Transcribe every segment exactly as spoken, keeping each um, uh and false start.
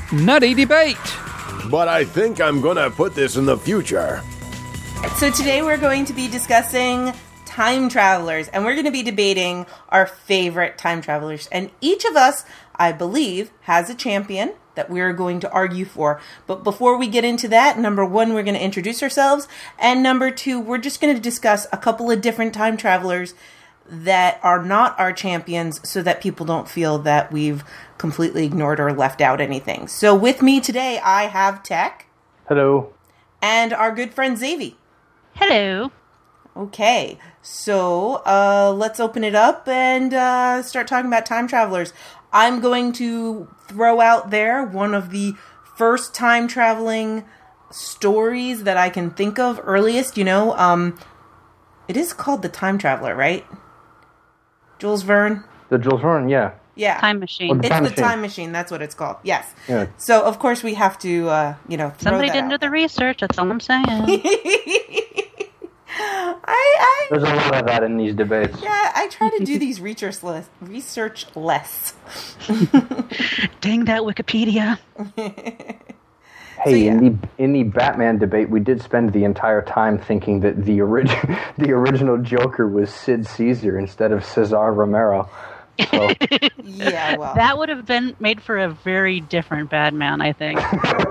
Nutty Debate. But I think I'm gonna put this in the future. So today we're going to be discussing time travelers, and we're going to be debating our favorite time travelers. And each of us, I believe, has a champion that we're going to argue for. But before we get into that, number one, we're going to introduce ourselves. And number two, we're just going to discuss a couple of different time travelers that are not our champions so that people don't feel that we've completely ignored or left out anything. So with me today, I have Tech. Hello. And our good friend Xavi. Hello. Okay, so uh, let's open it up and uh, start talking about time travelers. I'm going to throw out there one of the first time traveling stories that I can think of earliest. You know, um, it is called The Time Traveler, right? Jules Verne? The Jules Verne, yeah. Yeah. Time Machine. Well, It's Time The Machine. Time Machine, that's what it's called. Yes. Yeah. So, of course, we have to, uh, you know, throw Somebody that didn't do out the research, that's all I'm saying. I, I, There's a lot of that in these debates. yeah, I try to do these research less. Research less. Dang that Wikipedia. Hey, So, yeah. in the in the Batman debate, we did spend the entire time thinking that the orig- the original Joker was Sid Caesar instead of Cesar Romero. So, Yeah, well. That would have been made for a very different Batman, I think.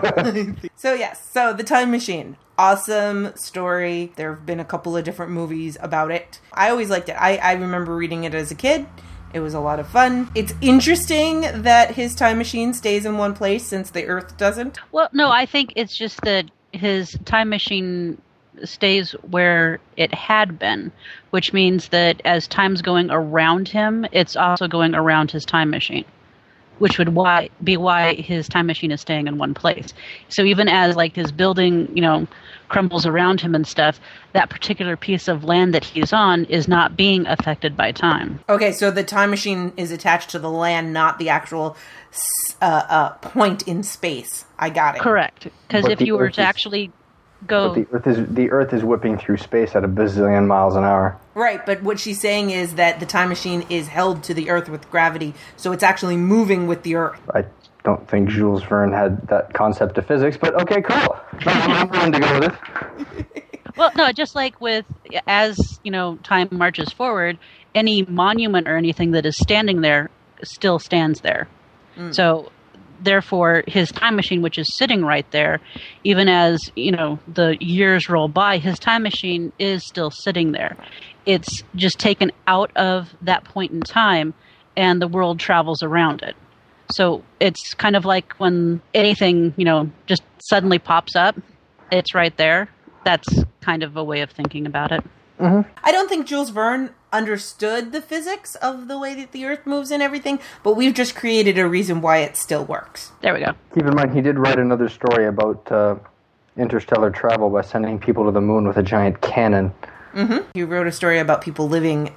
So, yes. So, The Time Machine. Awesome story. There have been a couple of different movies about it. I always liked it. I, I remember reading it as a kid. It was a lot of fun. It's interesting that his time machine stays in one place since the Earth doesn't. Well, no, I think it's just that his time machine stays where it had been, which means that as time's going around him, it's also going around his time machine, which would why be why his time machine is staying in one place. So even as like his building, you know, crumbles around him and stuff, that particular piece of land that he's on is not being affected by time. Okay, so the time machine is attached to the land, not the actual uh, uh, point in space. I got it. Correct. Because But if the you were Earth to is- actually go... but the Earth is the Earth is whipping through space at a bazillion miles an hour. Right, but what she's saying is that the time machine is held to the Earth with gravity, so it's actually moving with the Earth. I don't think Jules Verne had that concept of physics, but okay, cool. I'm willing to go with it. Well, no, just like with, as, you know, time marches forward, any monument or anything that is standing there still stands there. Mm. So, therefore, his time machine, which is sitting right there, even as, you know, the years roll by, his time machine is still sitting there. It's just taken out of that point in time, and the world travels around it. So it's kind of like when anything, you know, just suddenly pops up, it's right there. That's kind of a way of thinking about it. Mm-hmm. I don't think Jules Verne understood the physics of the way that the Earth moves and everything, but we've just created a reason why it still works. There we go. Keep in mind, he did write another story about uh, interstellar travel by sending people to the moon with a giant cannon. Mm-hmm. He wrote a story about people living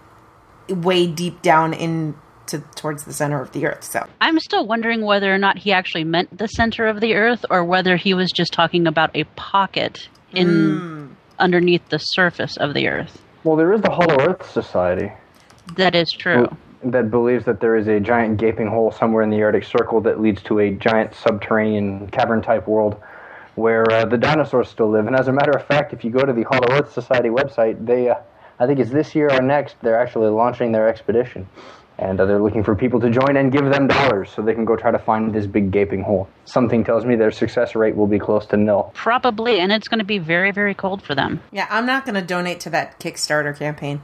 way deep down in to, towards the center of the Earth. So I'm still wondering whether or not he actually meant the center of the Earth, or whether he was just talking about a pocket in mm. underneath the surface of the Earth. Well, there is the Hollow Earth Society. That is true. That believes that there is a giant gaping hole somewhere in the Arctic Circle that leads to a giant subterranean cavern-type world where uh, the dinosaurs still live. And as a matter of fact, if you go to the Hollow Earth Society website, they, uh, I think it's this year or next, they're actually launching their expedition. And uh, they're looking for people to join and give them dollars so they can go try to find this big gaping hole. Something tells me their success rate will be close to nil. Probably, and it's going to be very, very cold for them. Yeah, I'm not going to donate to that Kickstarter campaign.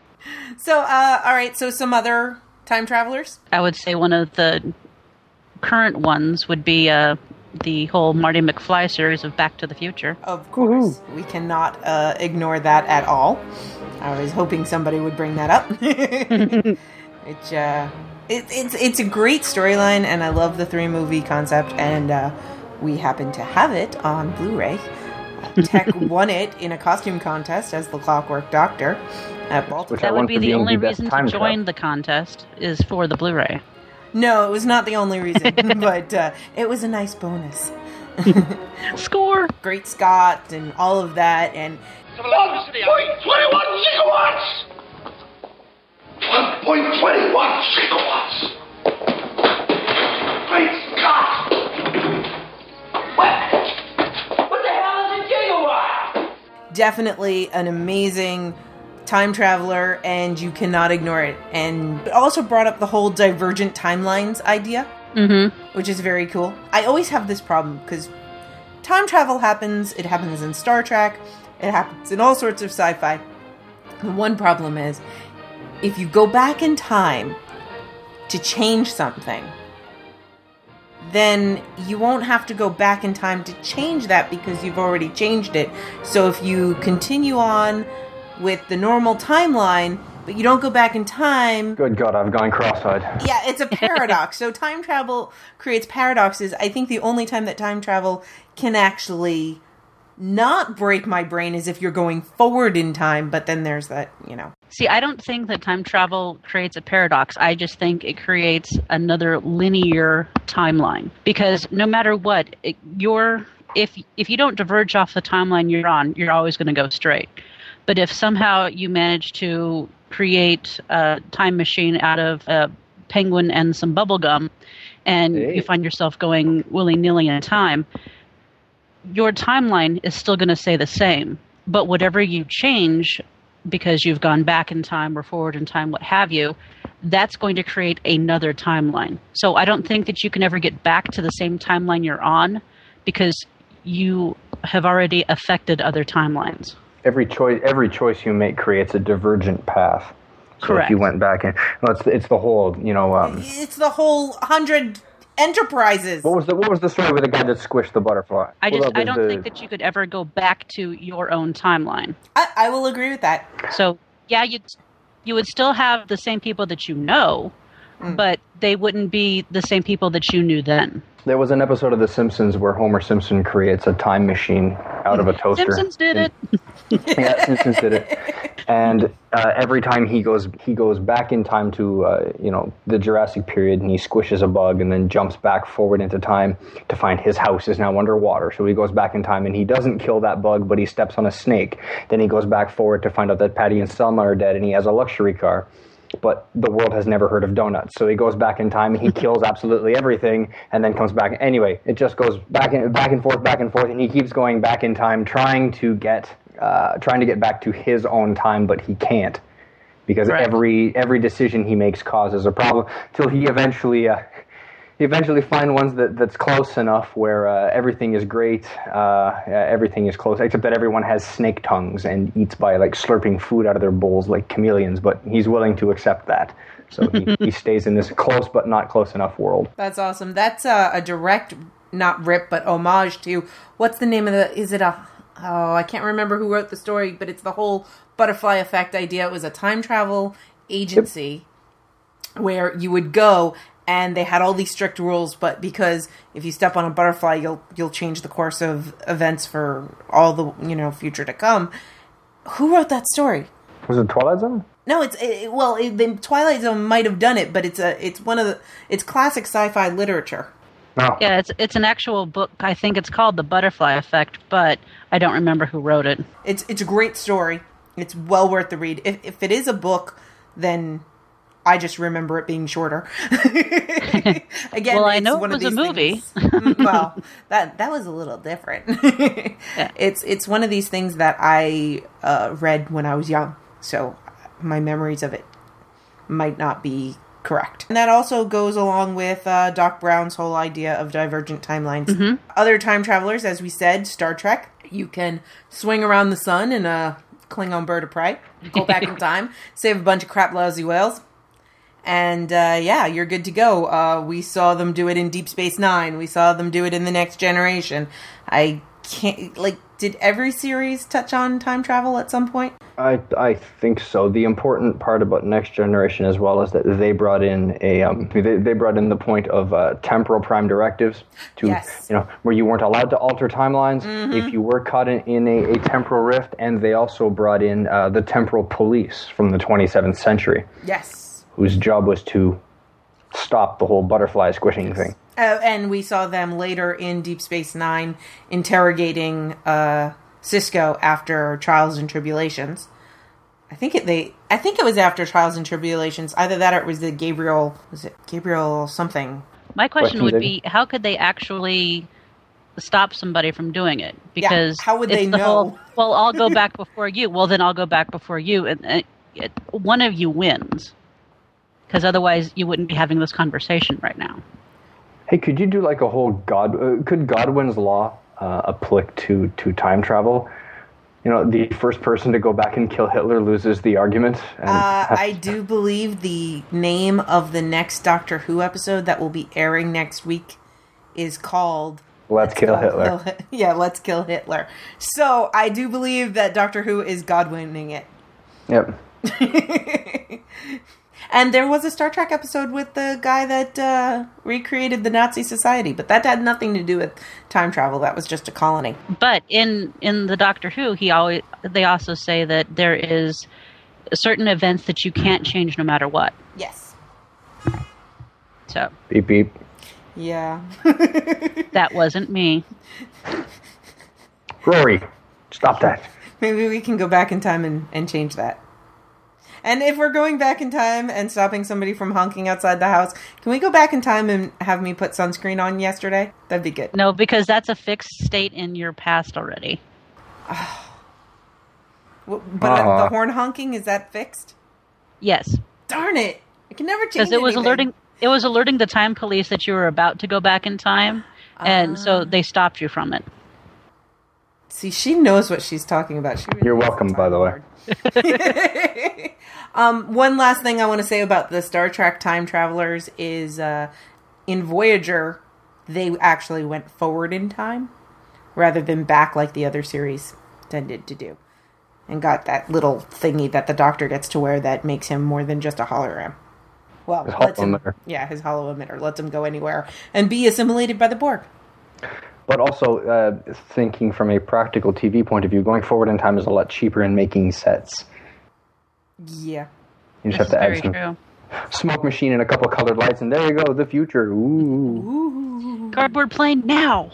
So, uh, all right, so some other time travelers? I would say one of the current ones would be uh, the whole Marty McFly series of Back to the Future. Of course. Woo-hoo. We cannot uh, ignore that at all. I was hoping somebody would bring that up. It's uh, it, it's it's a great storyline, and I love the three movie concept. And uh, we happen to have it on Blu-ray. Uh, Tech won it in a costume contest as the Clockwork Doctor at Baltimore. That would be the only reason to join the contest is for the Blu-ray. No, it was not the only reason, but uh, it was a nice bonus. Score! Great Scott and all of that, and one point two one gigawatts. one point two one gigawatts! Great Scott! definitely an amazing time traveler, and you cannot ignore it. And it also brought up the whole divergent timelines idea, Mm-hmm. which is very cool. I always have this problem because time travel happens. It happens in Star Trek. It happens in all sorts of sci-fi. The one problem is, if you go back in time to change something, then you won't have to go back in time to change that because you've already changed it. So if you continue on with the normal timeline, but you don't go back in time... Good God, I've gone cross-eyed. Yeah, it's a paradox. So time travel creates paradoxes. I think the only time that time travel can actually not break my brain is if you're going forward in time, but then there's that, you know... See, I don't think that time travel creates a paradox. I just think it creates another linear timeline. Because no matter what, it, you're if if you don't diverge off the timeline you're on, you're always going to go straight. But if somehow you manage to create a time machine out of a penguin and some bubble gum, and Hey. you find yourself going willy-nilly in time, your timeline is still going to stay the same. But whatever you change, because you've gone back in time or forward in time, what have you, that's going to create another timeline. So I don't think that you can ever get back to the same timeline you're on because you have already affected other timelines. Every choice, every choice you make creates a divergent path. So Correct. if you went back and well, it's it's the whole, you know. Um, It's the whole hundred enterprises. what was the what was the story with the guy that squished the butterfly? I just What I was don't the- think that you could ever go back to your own timeline. I, I will agree with that. So yeah, you you would still have the same people that you know, but they wouldn't be the same people that you knew then. There was an episode of The Simpsons where Homer Simpson creates a time machine out of a toaster. Simpsons did it. Yeah, Simpsons did it. And uh, every time he goes, he goes back in time to, uh, you know, the Jurassic period, and he squishes a bug, and then jumps back forward into time to find his house is now underwater. So he goes back in time, and he doesn't kill that bug, but he steps on a snake. Then he goes back forward to find out that Patty and Selma are dead, and he has a luxury car. But the world has never heard of donuts. So he goes back in time, and he kills absolutely everything, and then comes back. Anyway, it just goes back and back and forth, back and forth, and he keeps going back in time, trying to get, uh, trying to get back to his own time, but he can't, because Right. every every decision he makes causes a problem. Till he eventually, uh, he eventually find ones that that's close enough where uh, everything is great, uh, everything is close, except that everyone has snake tongues and eats by like slurping food out of their bowls like chameleons. But he's willing to accept that, so he, he stays in this close but not close enough world. That's awesome. That's a, a direct, not rip, but homage to, what's the name of the, is it a, oh, I can't remember who wrote the story, but it's the whole butterfly effect idea. It was a time travel agency where you would go and they had all these strict rules, but because if you step on a butterfly, you'll you'll change the course of events for all the, you know, future to come. Who wrote that story? Was it Twilight Zone? No, it's it, well, it, the Twilight Zone might have done it, but it's a it's one of the it's classic sci-fi literature. No. Yeah, it's it's an actual book. I think it's called The Butterfly Effect, but I don't remember who wrote it. It's it's a great story. It's well worth the read. If if it is a book, then I just remember it being shorter. Again, Well, I it's know it one of was a these movie. things- Mm, well, that that was a little different. Yeah. It's it's one of these things that I uh, read when I was young, so my memories of it might not be correct. And that also goes along with uh, Doc Brown's whole idea of divergent timelines. Mm-hmm. Other time travelers, as we said, Star Trek, you can swing around the sun in a Klingon bird of prey, go back in time, save a bunch of crap lousy whales, and uh, yeah, you're good to go. Uh, we saw them do it in Deep Space Nine. We saw them do it in The Next Generation. I can't, like, did every series touch on time travel at some point? I I think so. The important part about Next Generation as well is that they brought in a um they, they brought in the point of uh, temporal prime directives to Yes. you know where you weren't allowed to alter timelines if you were caught in, in a, a temporal rift, and they also brought in uh, the temporal police from the twenty-seventh century, Yes. whose job was to stop the whole butterfly squishing thing. Uh, and we saw them later in Deep Space Nine interrogating uh, Cisco after Trials and Tribulations. I think it they I think it was after Trials and Tribulations. Either that or it was the Gabriel was it Gabriel something. My question Questions, would Amy? be, how could they actually stop somebody from doing it, because yeah, how would it's they the know? Whole, well, I'll go back before you. Well, then I'll go back before you, and, and it, one of you wins, because otherwise you wouldn't be having this conversation right now. Hey, could you do like a whole God? Uh, could Godwin's law uh, apply to to time travel? You know, the first person to go back and kill Hitler loses the argument. And uh, I do believe the name of the next Doctor Who episode that will be airing next week is called Let's, Let's Kill Hitler. Kill, yeah, Let's Kill Hitler. So I do believe that Doctor Who is Godwinning it. Yep. And there was a Star Trek episode with the guy that uh, recreated the Nazi society, but that had nothing to do with time travel. That was just a colony. But in, in the Doctor Who, he always they also say that there is certain events that you can't change no matter what. Yes. So. Beep beep. Yeah. That wasn't me. Rory, stop that. Maybe we can go back in time and, and change that. And if we're going back in time and stopping somebody from honking outside the house, can we go back in time and have me put sunscreen on yesterday? That'd be good. No, because that's a fixed state in your past already. Well, but uh, the horn honking, is that fixed? Yes. Darn it. I can never change Because it was anything. alerting it was alerting the time police that you were about to go back in time, and uh, so they stopped you from it. See, she knows what she's talking about. She really You're welcome, by the way. um, one last thing I want to say about the Star Trek time travelers is uh, in Voyager, they actually went forward in time rather than back like the other series tended to do. And got that little thingy that the Doctor gets to wear that makes him more than just a hologram. Well, his lets him, emitter. yeah, his hollow emitter lets him go anywhere and be assimilated by the Borg. But also, uh, thinking from a practical T V point of view, going forward in time is a lot cheaper in making sets. Yeah. You just This have to is add some very true. smoke machine and a couple colored lights, and there you go, the future. Ooh. Cardboard plane now.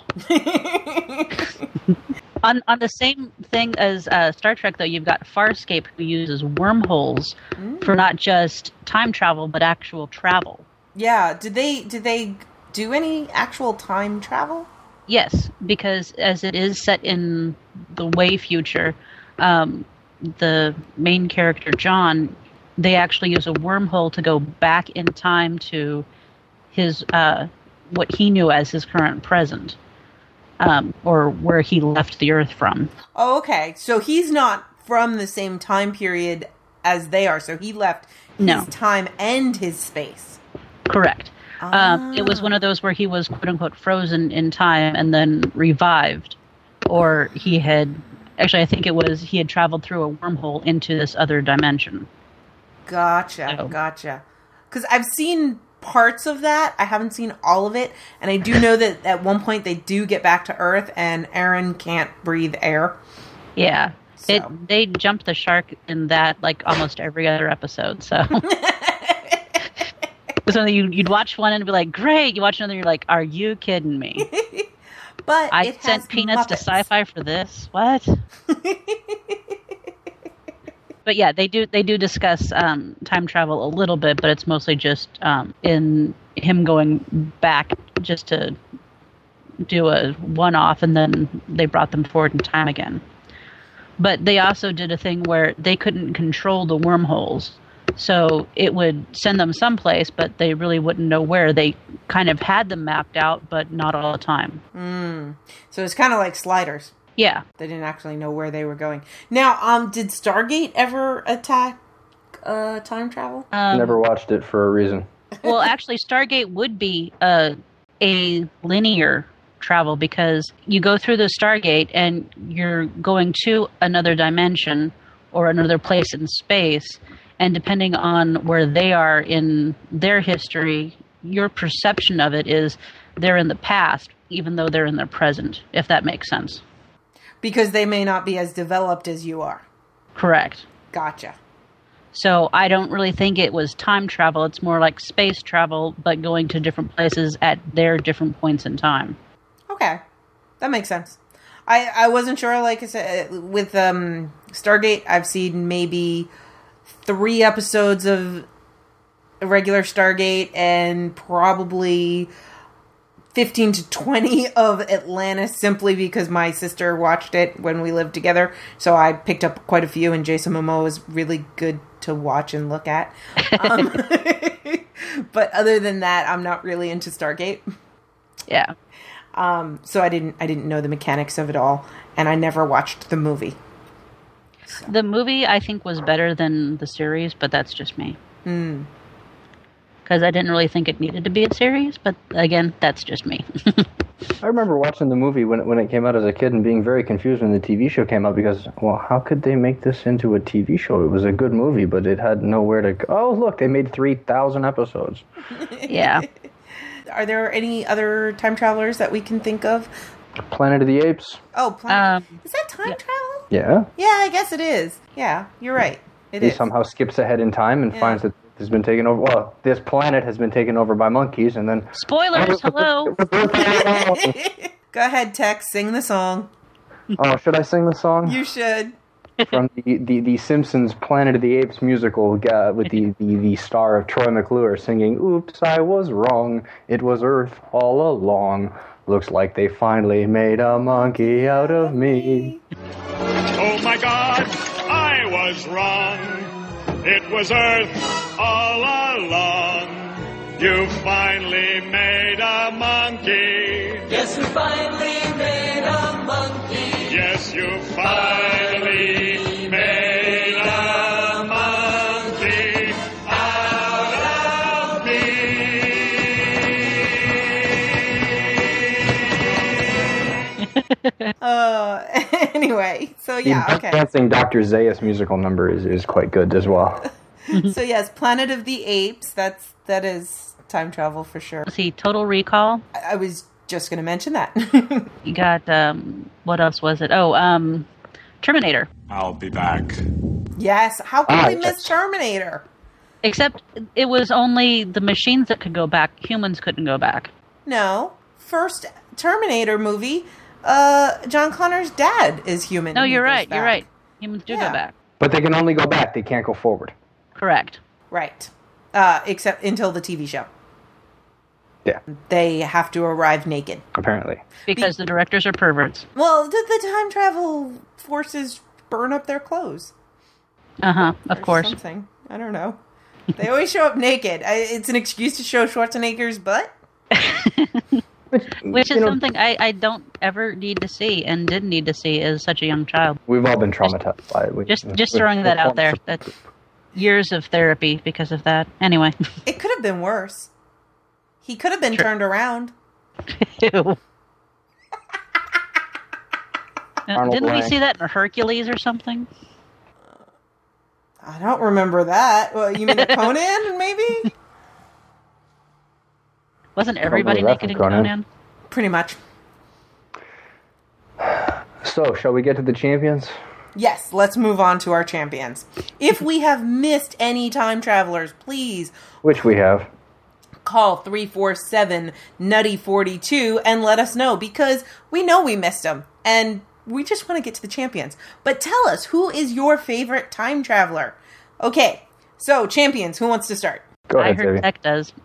on on the same thing as uh, Star Trek, though, you've got Farscape, who uses wormholes mm. for not just time travel but actual travel. Yeah. Did they did they do any actual time travel? Yes, because as it is set in the way future, um, the main character, John, they actually use a wormhole to go back in time to his uh, what he knew as his current present, um, or where he left the Earth from. Oh, okay. So he's not from the same time period as they are. So he left his no. time and his space. Correct. Um, it was one of those where he was quote-unquote frozen in time and then revived. Or he had... Actually, I think it was he had traveled through a wormhole into this other dimension. Gotcha, So. gotcha. Because I've seen parts of that. I haven't seen all of it. And I do know that at one point they do get back to Earth and Aaron can't breathe air. Yeah. So. It, they jumped the shark in that like almost every other episode, so... So you, you'd watch one and be like, great. You watch another and you're like, are you kidding me? But I it sent has peanuts Muppets. to Sci-Fi for this? What? But yeah, they do they do discuss um, time travel a little bit, but it's mostly just um, in him going back just to do a one-off, and then they brought them forward in time again. But they also did a thing where they couldn't control the wormholes. So it would send them someplace, but they really wouldn't know where. They kind of had them mapped out, but not all the time. Mm. So it's kind of like Sliders. Yeah. They didn't actually know where they were going. Now, um, did Stargate ever attack uh, time travel? Um, Never watched it for a reason. Well, actually, Stargate would be a, a linear travel because you go through the Stargate and you're going to another dimension or another place in space. And depending on where they are in their history, your perception of it is they're in the past, even though they're in their present, if that makes sense. Because they may not be as developed as you are. Correct. Gotcha. So I don't really think it was time travel. It's more like space travel, but going to different places at their different points in time. Okay. That makes sense. I, I wasn't sure, like I said, with um, Stargate, I've seen maybe three episodes of regular Stargate and probably fifteen to twenty of Atlantis simply because my sister watched it when we lived together. So I picked up quite a few, and Jason Momoa is really good to watch and look at. Um, but other than that, I'm not really into Stargate. Yeah. Um, so I didn't I didn't know the mechanics of it all, and I never watched the movie. So. The movie, I think, was better than the series, but that's just me. Hmm. Because I didn't really think it needed to be a series, but again, that's just me. I remember watching the movie when it, when it came out as a kid and being very confused when the T V show came out because, well, how could they make this into a T V show? It was a good movie, but it had nowhere to go. Oh, look, they made three thousand episodes. Yeah. Are there any other time travelers that we can think of? Planet of the Apes. Oh, Planet. Um, is that time yeah. travel? Yeah. Yeah, I guess it is. Yeah, you're right. It he is. somehow skips ahead in time and Yeah. finds that it has been taken over. Well, this planet has been taken over by monkeys, and then Spoilers, hello! Go ahead, Tex. Sing the song. Oh, should I sing the song? You should. From the, the, the Simpsons Planet of the Apes musical uh, with the, the, the star of Troy McClure singing, "Oops, I was wrong. It was Earth all along. Looks like they finally made a monkey out of me." Oh my God, I was wrong. It was Earth all along. You finally made a monkey. Yes, you finally made a monkey. Yes, you finally made a monkey out of me. Uh, anyway, so yeah, the okay. dancing Doctor Zaius musical number is, is quite good as well. So yes, Planet of the Apes. That's that is time travel for sure. See, Total Recall. I, I was just going to mention that. You got, um, what else was it? Oh, um, Terminator. I'll be back. Yes. How could Ah, we miss yes. Terminator? Except it was only the machines that could go back. Humans couldn't go back. No. First Terminator movie, uh, John Connor's dad is human. No, and he you're goes right. You're back. right. Humans do Yeah. go back. But they can only go back. They can't go forward. Correct. Right. Uh, except until the T V show. Yeah, They have to arrive naked. apparently. Because the directors are perverts. Well, did the time travel forces burn up their clothes? Uh-huh, of Or course. Something. I don't know. They always show up naked. I, it's an excuse to show Schwarzenegger's butt. Which is You know, something I, I don't ever need to see and didn't need to see as such a young child. We've all been traumatized by it. We- Just we- just we- throwing that we- out there. That's years of therapy because of that. Anyway. It could have been worse. He could have been Sure. turned around. Ew. Uh, Arnold Didn't we Lang. see that in Hercules or something? I don't remember that. Well, you mean a Conan, maybe? Wasn't everybody Probably naked in that's Conan. Conan? Pretty much. So, shall we get to the champions? Yes, let's move on to our champions. If we have missed any time travelers, please Which we have. call three four seven nutty forty-two and let us know, because we know we missed them and we just want to get to the champions. But tell us, who is your favorite time traveler? Okay, so champions, who wants to start? Go I ahead, heard Savvy. Tech does.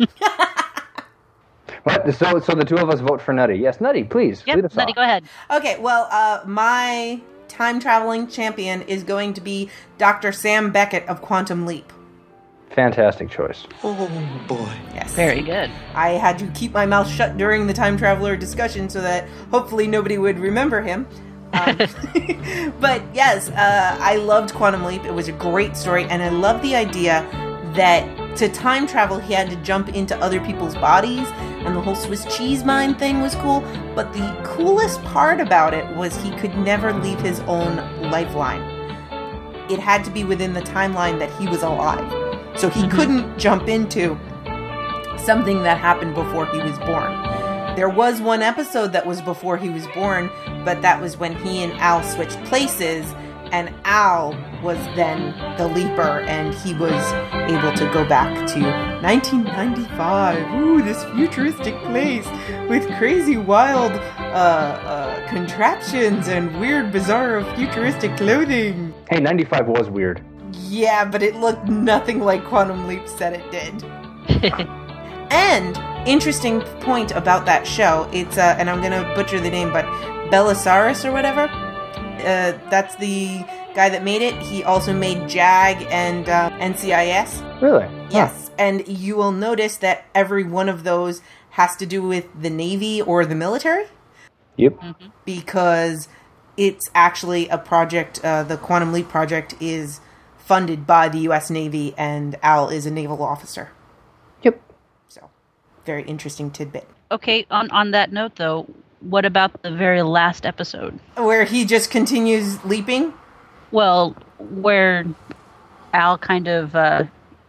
What? So, so the two of us vote for Nutty. Yes, Nutty, please. lead Yep, us Nutty, off. go ahead. Okay, well, uh, my time traveling champion is going to be Doctor Sam Beckett of Quantum Leap. Fantastic choice. Oh boy. Yes. Very good. I had to keep my mouth shut during the time traveler discussion so that hopefully nobody would remember him. Um, but yes, uh, I loved Quantum Leap. It was a great story, and I love the idea that to time travel he had to jump into other people's bodies, and the whole Swiss cheese mine thing was cool. But the coolest part about it was he could never leave his own lifeline. It had to be within the timeline that he was alive. So he couldn't jump into something that happened before he was born. There was one episode that was before he was born, but that was when he and Al switched places, and Al was then the leaper, and he was able to go back to nineteen ninety-five. Ooh, this futuristic place with crazy, wild uh, uh, contraptions and weird, bizarre, futuristic clothing. Hey, ninety-five was weird. Yeah, but it looked nothing like Quantum Leap said it did. And interesting point about that show, it's, uh, and I'm going to butcher the name, but Belisarius or whatever, uh, that's the guy that made it. He also made JAG and uh, N C I S. Really? Yes, huh. And you will notice that every one of those has to do with the Navy or the military. Yep. Mm-hmm. Because it's actually a project, uh, the Quantum Leap project is funded by the U S Navy, and Al is a naval officer. Yep. So, very interesting tidbit. Okay, on, on that note, though, what about the very last episode? Where he just continues leaping? Well, where Al kind of uh,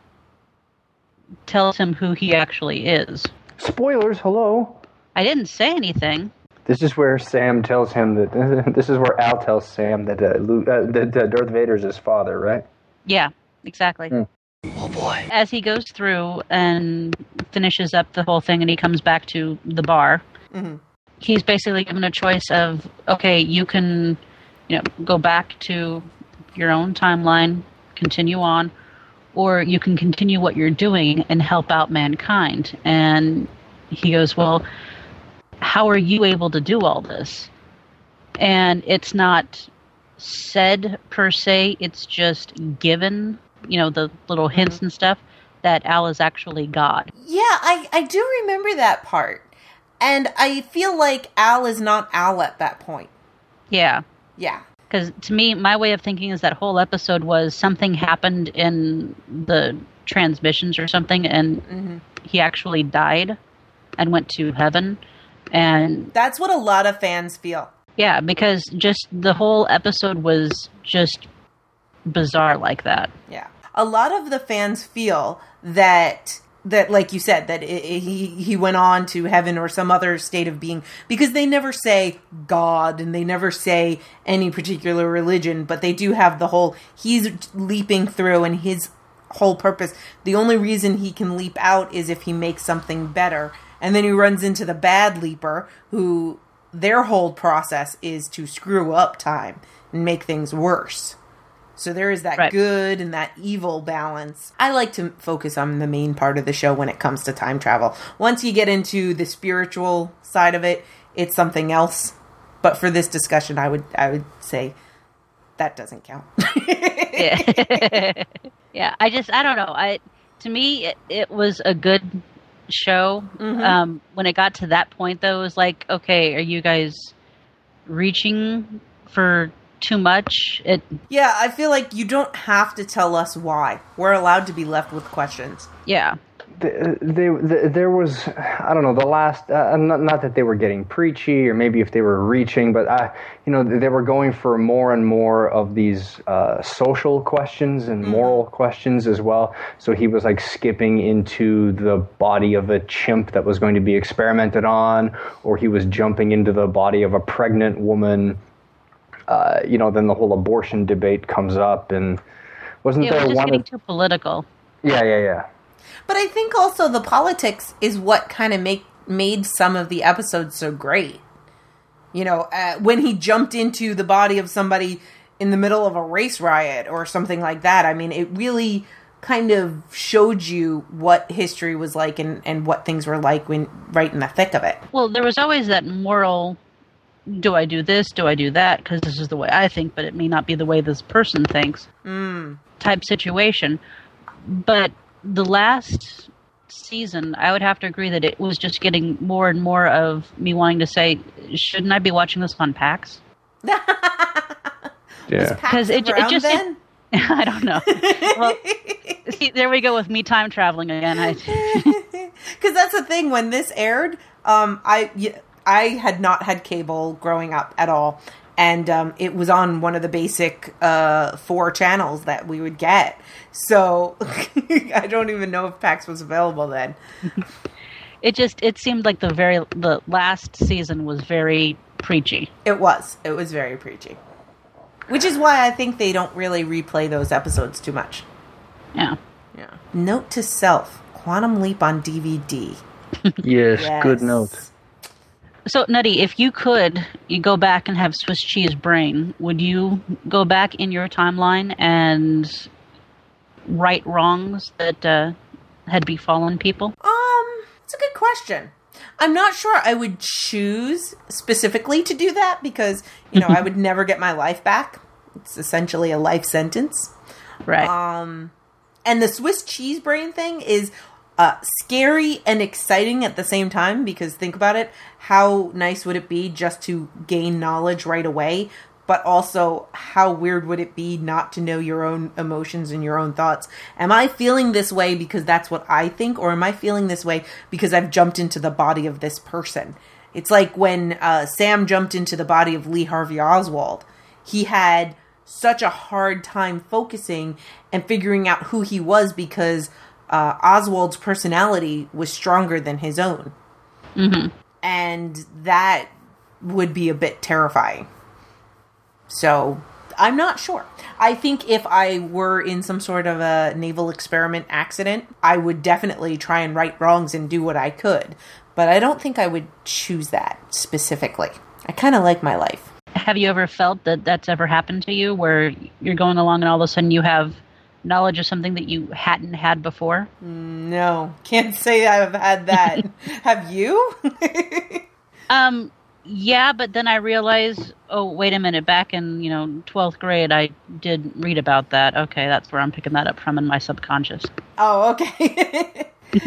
tells him who he actually is. Spoilers, hello. I didn't say anything. This is where Sam tells him that. This is where Al tells Sam that uh, Luke, uh, that uh, Darth Vader's his father, right? Yeah, exactly. Mm. Oh boy! As he goes through and finishes up the whole thing, and he comes back to the bar, mm-hmm. he's basically given a choice of, okay, you can, you know, go back to your own timeline, continue on, or you can continue what you're doing and help out mankind. And he goes, well, how are you able to do all this? And it's not said per se, it's just given, you know, the little hints mm-hmm. and stuff, that Al is actually God. Yeah, I, I do remember that part. And I feel like Al is not Al at that point. Yeah. Yeah. Because to me, my way of thinking is that whole episode was something happened in the transmissions or something, and mm-hmm. he actually died and went to heaven. And that's what a lot of fans feel. Yeah, because just the whole episode was just bizarre like that. Yeah. A lot of the fans feel that, that like you said, that it, it, he, he went on to heaven or some other state of being, because they never say God and they never say any particular religion, but they do have the whole, he's leaping through, and his whole purpose, the only reason he can leap out is if he makes something better. And then he runs into the bad leaper, who their whole process is to screw up time and make things worse. So there is that right. good and that evil balance. I like to focus on the main part of the show when it comes to time travel. Once you get into the spiritual side of it, it's something else. But for this discussion, I would I would say that doesn't count. yeah. yeah, I just, I don't know. I To me, it, it was a good show. Mm-hmm. Um, when it got to that point, though, it was like, okay, are you guys reaching for too much? It yeah, I feel like you don't have to tell us why. We're allowed to be left with questions. Yeah. They, they, they, there was, I don't know, the last, uh, not, not that they were getting preachy, or maybe if they were reaching, but, uh, you know, they were going for more and more of these uh, social questions and moral mm-hmm. questions as well. So he was like skipping into the body of a chimp that was going to be experimented on, or he was jumping into the body of a pregnant woman. Uh, you know, then the whole abortion debate comes up, and wasn't yeah, there it was just one getting of, too political. Yeah, yeah, yeah. But I think also the politics is what kind of make made some of the episodes so great. You know, uh, when he jumped into the body of somebody in the middle of a race riot or something like that. I mean, it really kind of showed you what history was like and, and what things were like when right in the thick of it. Well, there was always that moral, do I do this, do I do that, because this is the way I think, but it may not be the way this person thinks, mm. type situation. But the last season, I would have to agree that it was just getting more and more of me wanting to say, shouldn't I be watching this on PAX? Yeah. Because it, it just... It, I don't know. Well, see, there we go with me time traveling again. Because that's the thing. When this aired, um, I I had not had cable growing up at all, and um, it was on one of the basic uh, four channels that we would get. So I don't even know if PAX was available then. It just it seemed like the very the last season was very preachy. It was. It was very preachy. Which is why I think they don't really replay those episodes too much. Yeah. Yeah. Note to self, Quantum Leap on D V D. yes, yes, good note. So, Nutty, if you could, you go back and have Swiss cheese brain, would you go back in your timeline and right wrongs that uh, had befallen people? Um, it's It's a good question. I'm not sure I would choose specifically to do that because, you know, I would never get my life back. It's essentially a life sentence. Right. Um, and the Swiss cheese brain thing is uh, scary and exciting at the same time because think about it. How nice would it be just to gain knowledge right away? But also, how weird would it be not to know your own emotions and your own thoughts? Am I feeling this way because that's what I think? Or am I feeling this way because I've jumped into the body of this person? It's like when uh, Sam jumped into the body of Lee Harvey Oswald. He had such a hard time focusing and figuring out who he was because uh, Oswald's personality was stronger than his own. Mm-hmm. And that would be a bit terrifying. So, I'm not sure. I think if I were in some sort of a naval experiment accident, I would definitely try and right wrongs and do what I could. But I don't think I would choose that specifically. I kind of like my life. Have you ever felt that that's ever happened to you, where you're going along and all of a sudden you have knowledge of something that you hadn't had before? No, can't say I've had that. Have you? um... Yeah, but then I realized, oh, wait a minute, back in, you know, twelfth grade, I did read about that. Okay, that's where I'm picking that up from in my subconscious. Oh, okay.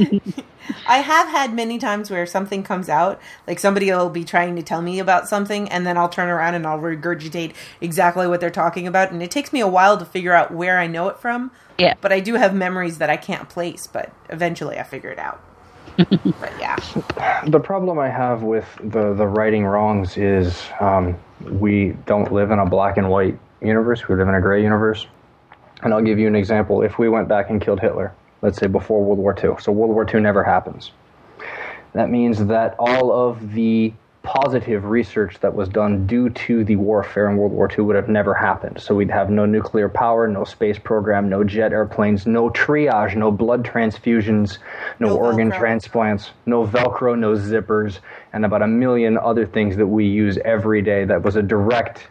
I have had many times where something comes out, like somebody will be trying to tell me about something, and then I'll turn around and I'll regurgitate exactly what they're talking about, and it takes me a while to figure out where I know it from. Yeah. But I do have memories that I can't place, but eventually I figure it out. But yeah. The problem I have with the, the righting wrongs is um, we don't live in a black and white universe. We live in a gray universe. And I'll give you an example. If we went back and killed Hitler, let's say before World War Two, so World War Two never happens. That means that all of the positive research that was done due to the warfare in World War Two would have never happened. So we'd have no nuclear power, no space program, no jet airplanes, no triage, no blood transfusions, no, no organ Velcro. transplants, no Velcro, no zippers, and about a million other things that we use every day that was a direct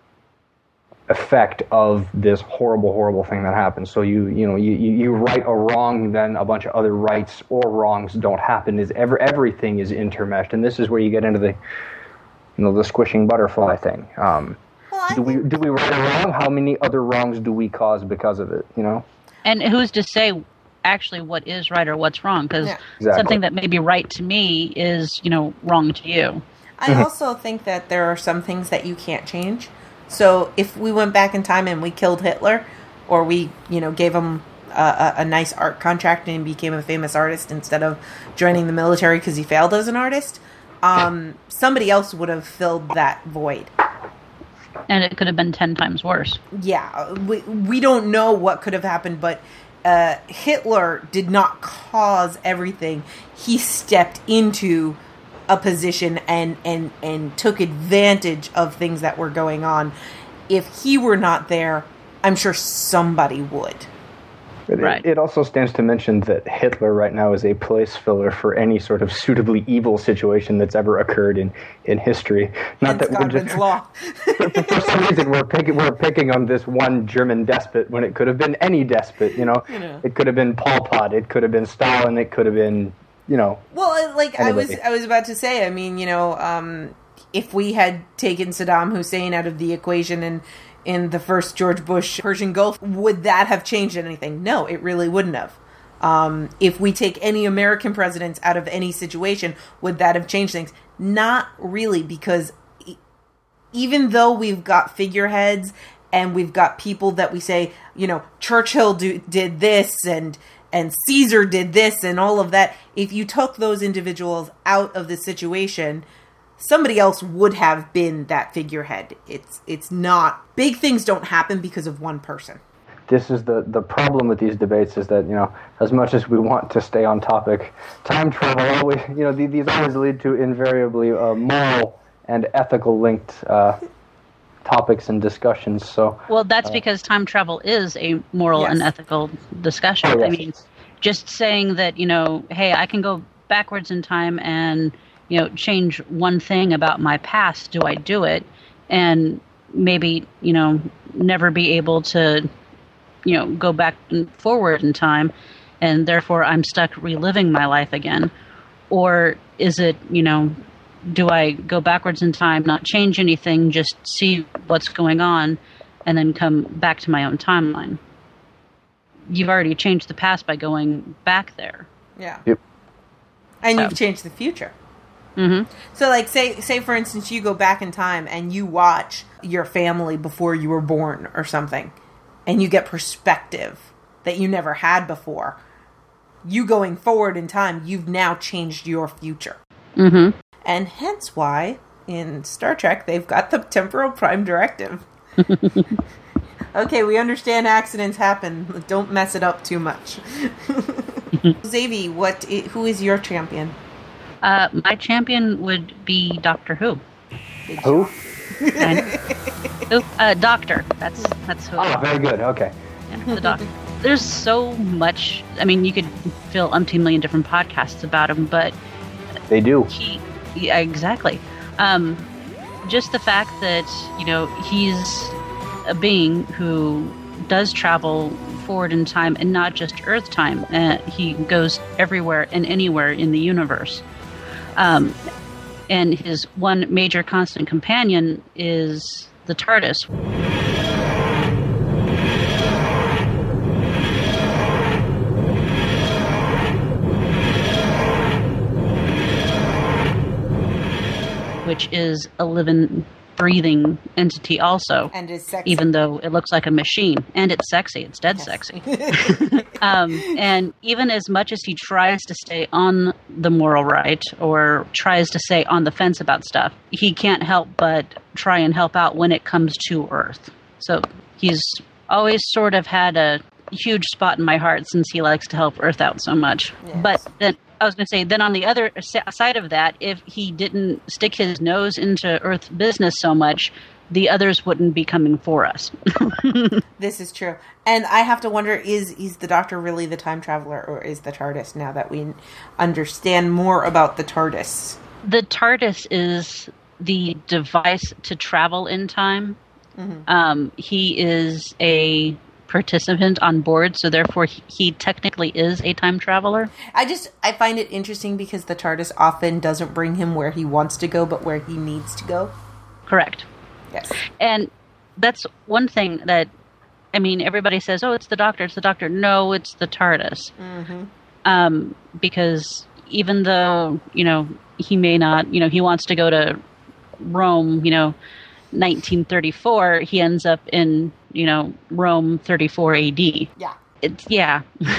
effect of this horrible, horrible thing that happened. So you, you know, you, you right a wrong, then a bunch of other rights or wrongs don't happen. Is ever everything is intermeshed, and this is where you get into the, you know, the squishing butterfly thing. Um, well, do we do we right a wrong? How many other wrongs do we cause because of it? You know, and who's to say actually what is right or what's wrong? Because yeah. Exactly. something that may be right to me is, you know, wrong to you. I also think that there are some things that you can't change. So if we went back in time and we killed Hitler, or we, you know, gave him a, a, a nice art contract and he became a famous artist instead of joining the military because he failed as an artist, um, somebody else would have filled that void. And it could have been ten times worse. Yeah, we, we don't know what could have happened, but uh, Hitler did not cause everything. He stepped into a position and, and, and took advantage of things that were going on. If he were not there, I'm sure somebody would. It, right. it also stands to mention that Hitler right now is a place filler for any sort of suitably evil situation that's ever occurred in, in history. Not Hence that we're just, law. for, for some reason we're picking we're picking on this one German despot when it could have been any despot. You know, You know. It could have been Pol Pot. It could have been Stalin. It could have been, you know. Well, like I was, Anybody. I was about to say. I mean, you know, um, if we had taken Saddam Hussein out of the equation and in the first George Bush Persian Gulf, would that have changed anything? No, it really wouldn't have. Um, if we take any American presidents out of any situation, would that have changed things? Not really, because e- even though we've got figureheads and we've got people that we say, you know, Churchill do, did this and and Caesar did this and all of that, if you took those individuals out of the situation, somebody else would have been that figurehead. It's it's not. Big things don't happen because of one person. This is the, the problem with these debates is that, you know, as much as we want to stay on topic, time travel always, you know, these, these always lead to invariably uh, moral and ethical linked uh, topics and discussions. So, Well, that's uh, because time travel is a moral Yes. and ethical discussion. Oh, yes. I mean, just saying that, you know, hey, I can go backwards in time and, you know, change one thing about my past. Do I do it? And maybe, you know, never be able to, you know, go back and forward in time, and therefore I'm stuck reliving my life again. Or is it, you know, do I go backwards in time, not change anything, just see what's going on, and then come back to my own timeline? You've already changed the past by going back there. Yeah. Yep. And So. you've changed the future. Mm-hmm. So, like, say, say for instance, you go back in time and you watch your family before you were born or something, and you get perspective that you never had before. You going forward in time, you've now changed your future. Mm-hmm. And hence why, in Star Trek, they've got the temporal prime directive. Okay, we understand accidents happen. Don't mess it up too much. Xavi, what? I- who is your champion? Uh, my champion would be Doctor Who. Who? And, who? Uh, Doctor. That's that's who. Oh, very good. Okay. Yeah, the Doctor. There's so much. I mean, you could fill umpteen million different podcasts about him, but They do. he, yeah, exactly. Um, just the fact that, you know, he's a being who does travel forward in time, and not just Earth time. Uh, he goes everywhere and anywhere in the universe. Um, and his one major constant companion is the TARDIS. Which is a living, breathing entity also. And is sexy. Even though it looks like a machine. And it's sexy. It's dead Yes. sexy. um, and even as much as he tries to stay on the moral right, or tries to stay on the fence about stuff, he can't help but try and help out when it comes to Earth. So he's always sort of had a huge spot in my heart, since he likes to help Earth out so much. Yes. But then I was going to say, then on the other side of that, if he didn't stick his nose into Earth business so much, the others wouldn't be coming for us. This is true. And I have to wonder, is is the Doctor really the time traveler, or is the TARDIS, now that we understand more about the TARDIS? The TARDIS is the device to travel in time. Mm-hmm. Um, he is a participant on board, so therefore he, he technically is a time traveler. I just, I find it interesting because the TARDIS often doesn't bring him where he wants to go, but where he needs to go. Correct. Yes. And that's one thing that, I mean, everybody says, oh, it's the Doctor, it's the Doctor. No, it's the TARDIS. Mm-hmm. Um, because even though, you know, he may not, you know, he wants to go to Rome, you know, nineteen thirty-four, he ends up in, you know, Rome thirty-four A D. Yeah. It's, yeah.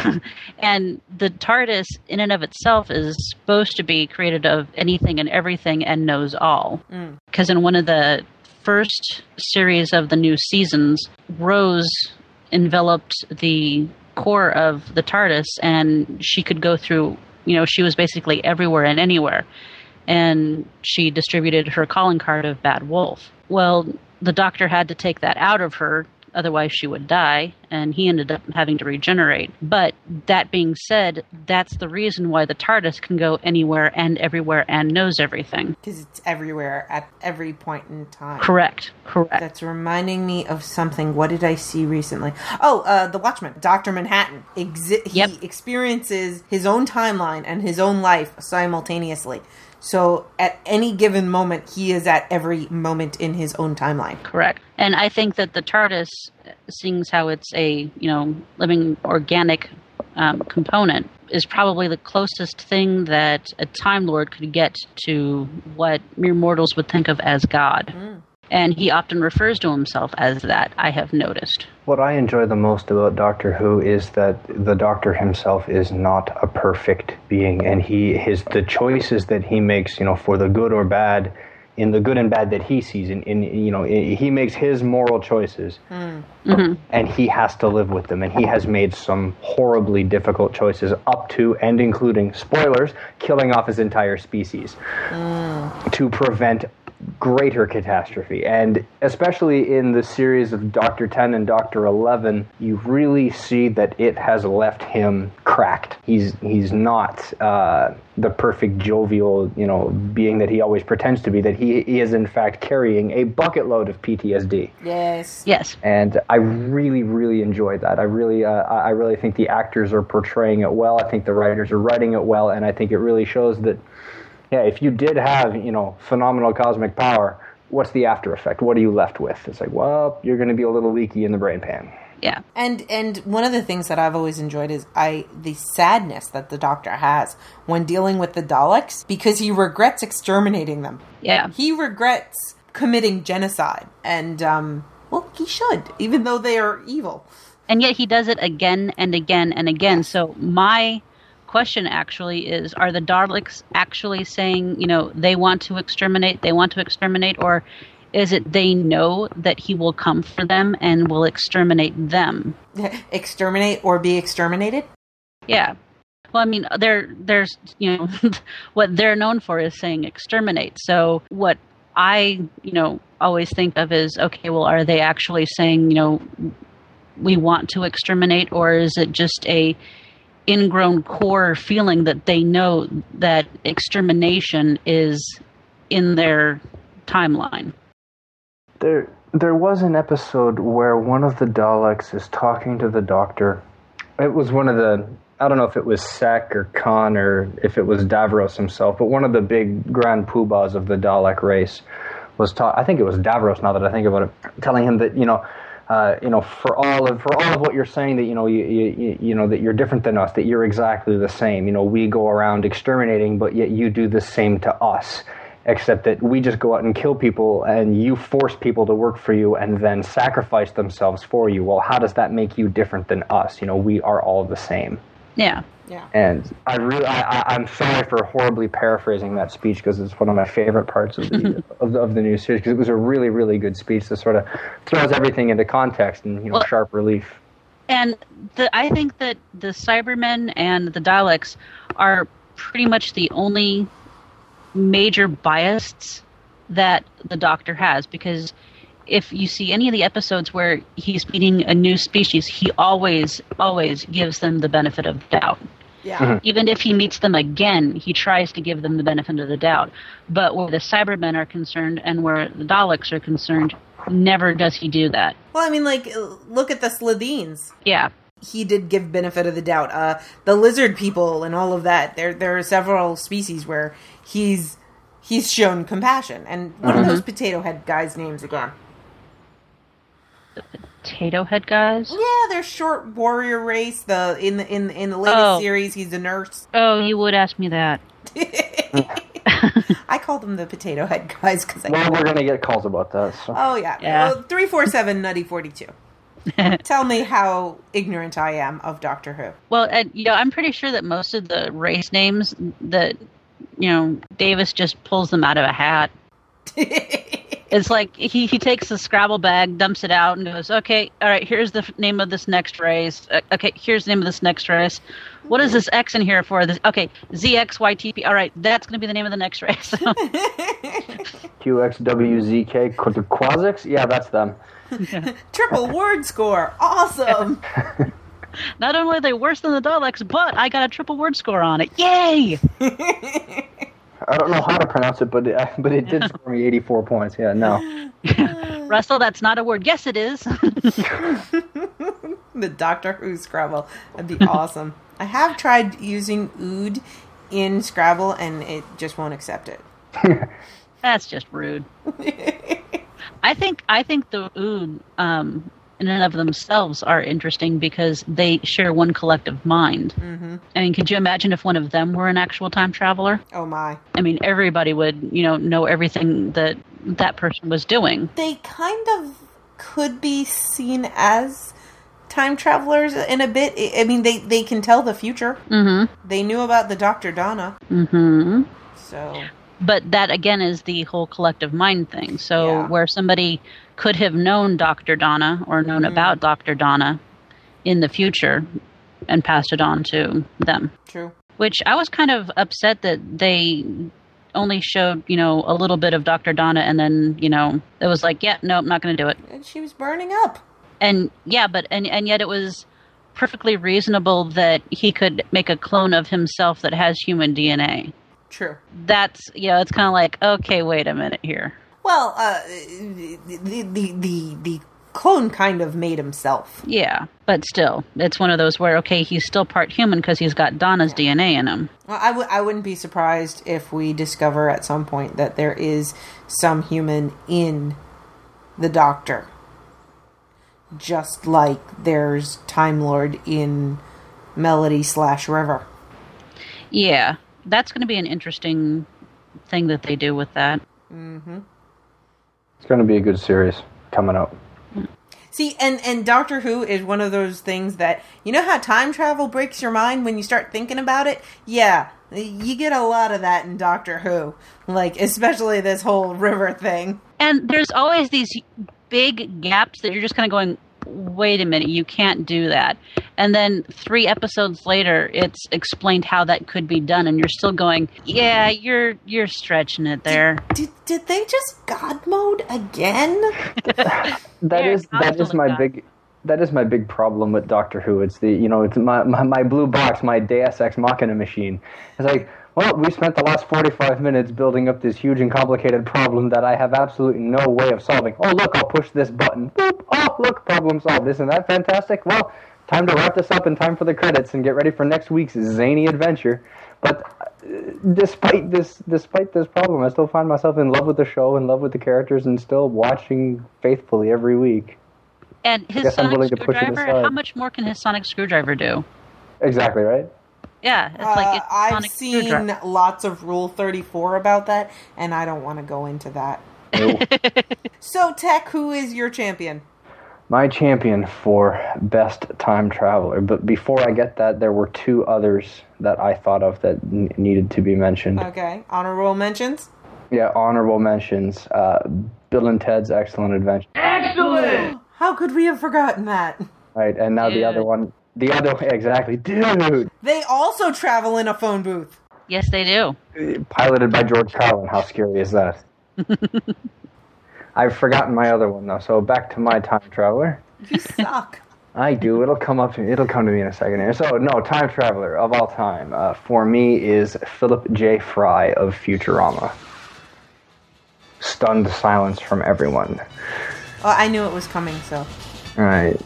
And the TARDIS in and of itself is supposed to be created of anything and everything and knows all. Because in one of the first series of the new seasons, Rose enveloped the core of the TARDIS, and she could go through, you know, she was basically everywhere and anywhere. And she distributed her calling card of Bad Wolf. Well, the Doctor had to take that out of her, otherwise she would die, and he ended up having to regenerate. But that being said, that's the reason why the TARDIS can go anywhere and everywhere and knows everything. Because it's everywhere at every point in time. Correct. Correct. That's reminding me of something. What did I see recently? Oh, uh, The Watchmen. Doctor Manhattan. Exi- he Yep. experiences his own timeline and his own life simultaneously. So at any given moment, he is at every moment in his own timeline. Correct. And I think that the TARDIS, seeing how it's a, you know, living organic um, component, is probably the closest thing that a Time Lord could get to what mere mortals would think of as God. Mm. And he often refers to himself as that, I have noticed. What I enjoy the most about Doctor Who is that the Doctor himself is not a perfect being, and he his the choices that he makes, you know, for the good or bad, in the good and bad that he sees, in, in you know, in, he makes his moral choices, mm. mm-hmm. and he has to live with them, and he has made some horribly difficult choices up to and including, spoilers, killing off his entire species mm. to prevent greater catastrophe. And especially in the series of Doctor ten and Doctor eleven, you really see that it has left him cracked. He's he's not uh, the perfect jovial, you know, being that he always pretends to be, that he, he is in fact carrying a bucket load of P T S D. Yes. Yes. And I really, really enjoyed that. I really, uh, I really think the actors are portraying it well. I think the writers are writing it well, and I think it really shows that, yeah, if you did have, you know, phenomenal cosmic power, what's the after effect? What are you left with? It's like, well, you're going to be a little leaky in the brain pan. Yeah. And and one of the things that I've always enjoyed is I the sadness that the Doctor has when dealing with the Daleks, because he regrets exterminating them. Yeah. He regrets committing genocide, and um, well, he should, even though they are evil. And yet he does it again and again and again. So my question actually is, are the Daleks actually saying, you know, they want to exterminate, they want to exterminate, or is it they know that he will come for them and will exterminate them? Exterminate or be exterminated? Yeah. Well, I mean, they're, there's, you know, what they're known for is saying exterminate. So what I, you know, always think of is, okay, well, are they actually saying, you know, we want to exterminate, or is it just a ingrown core feeling that they know that extermination is in their timeline? There, there was an episode where one of the Daleks is talking to the Doctor. It was one of the, I don't know if it was Sek or Khan or if it was Davros himself, but one of the big grand poobahs of the Dalek race was ta- I think it was Davros, now that I think about it, telling him that, you know, uh, you know, for all of for all of what you're saying, that, you know, you, you you know that you're different than us, that you're exactly the same. You know, we go around exterminating, but yet you do the same to us. Except that we just go out and kill people, and you force people to work for you and then sacrifice themselves for you. Well, how does that make you different than us? You know, we are all the same. Yeah. Yeah. And I really, I, I, I'm sorry for horribly paraphrasing that speech, because it's one of my favorite parts of the of, the, of the new series, because it was a really, really good speech that sort of throws everything into context and, you know, well, sharp relief. And the, I think that the Cybermen and the Daleks are pretty much the only major bias that the Doctor has, because if you see any of the episodes where he's meeting a new species, he always, always gives them the benefit of the doubt. Yeah. Mm-hmm. Even if he meets them again, he tries to give them the benefit of the doubt. But where the Cybermen are concerned and where the Daleks are concerned, never does he do that. Well, I mean, like, look at the Slithines. Yeah. He did give benefit of the doubt. Uh, the lizard people and all of that. There, there are several species where he's he's shown compassion. And what Mm-hmm. are those potato head guys' names again? The potato head guys? Yeah, they're short warrior race. The in the in in the latest Oh. series, he's a nurse. Oh, you would ask me that. I called them the potato head guys because I. Well, we're going to get calls about that. So. Oh yeah, Yeah. Well, three four seven nutty forty two. Tell me how ignorant I am of Doctor Who. Well, and, you know, I'm pretty sure that most of the race names that, you know, Davis just pulls them out of a hat. It's like he, he takes the Scrabble bag, dumps it out, and goes, okay, all right, here's the f- name of this next race. Uh, okay, here's the name of this next race. What is this X in here for? This, okay, Z X Y T P. All right, that's going to be the name of the next race. Q X W Z K Quasics? Yeah, that's them. Triple word score, awesome. Not only are they worse than the Daleks, but I got a triple word score on it. Yay! I don't know how to pronounce it, but it, but it did score me eighty-four points. Yeah, no. Russell, that's not a word. Yes, it is. The Doctor Who Scrabble. That'd be awesome. I have tried using Ood in Scrabble, and it just won't accept it. That's just rude. I think I think the Ood, um, in and of themselves, are interesting because they share one collective mind. Mm-hmm. I mean, could you imagine if one of them were an actual time traveler? Oh my. I mean, everybody would, you know, know everything that that person was doing. They kind of could be seen as time travelers in a bit. I mean, they, they can tell the future. Mm-hmm. They knew about the Doctor Donna. Mm-hmm. So... But that, again, is the whole collective mind thing. So Yeah. where somebody could have known Doctor Donna or known Mm-hmm. about Doctor Donna in the future and passed it on to them. True. Which I was kind of upset that they only showed, you know, a little bit of Doctor Donna, and then, you know, it was like, yeah, no, I'm not going to do it. And she was burning up. And yeah, but and and yet it was perfectly reasonable that he could make a clone of himself that has human D N A. True. That's, you know, it's kind of like, okay, wait a minute here. Well, uh, the, the the the clone kind of made himself. Yeah, but still, it's one of those where, okay, he's still part human because he's got Donna's yeah. D N A in him. Well, I, w- I wouldn't be surprised if we discover at some point that there is some human in the Doctor. Just like there's Time Lord in Melody slash River. Yeah, that's going to be an interesting thing that they do with that. Mm-hmm. It's going to be a good series coming up. See, and, and Doctor Who is one of those things that, you know how time travel breaks your mind when you start thinking about it? Yeah, you get a lot of that in Doctor Who. Like, especially this whole river thing. And there's always these big gaps that you're just kind of going, wait a minute, you can't do that. And then three episodes later, it's explained how that could be done, and you're still going, yeah, you're you're stretching it there. Did, did, did they just God mode again? that They're is that is my God. big that is my big problem with Doctor Who. It's the you know it's my my, my blue box, my Deus Ex Machina machine. It's like, well, we spent the last forty-five minutes building up this huge and complicated problem that I have absolutely no way of solving. Oh, look, I'll push this button. Boop. Oh, look, problem solved. Isn't that fantastic? Well, time to wrap this up in time for the credits and get ready for next week's zany adventure. But uh, despite this despite this problem, I still find myself in love with the show, in love with the characters, and still watching faithfully every week. And his Guess I'm sonic willing to push it screwdriver, aside. how much more can his sonic screwdriver do? Exactly, right? Yeah, it's Uh, like it's I've sonic seen screwdriver. lots of Rule thirty-four about that, and I don't want to go into that. Nope. So, Tech, who is your champion? My champion for best time traveler. But before I get that, there were two others that I thought of that n- needed to be mentioned. Okay, honorable mentions? Yeah, honorable mentions. Uh, Bill and Ted's Excellent Adventure. Excellent! How could we have forgotten that? Right, and now the Dude. other one. The other, exactly. Dude! They also travel in a phone booth. Yes, they do. Piloted by George Carlin. How scary is that? I've forgotten my other one, though, so back to my time traveler. You suck. I do. It'll come up to me. It'll come to me in a second here. So, no, time traveler of all time uh, for me is Philip J. Fry of Futurama. Stunned silence from everyone. Well, I knew it was coming, so. All right.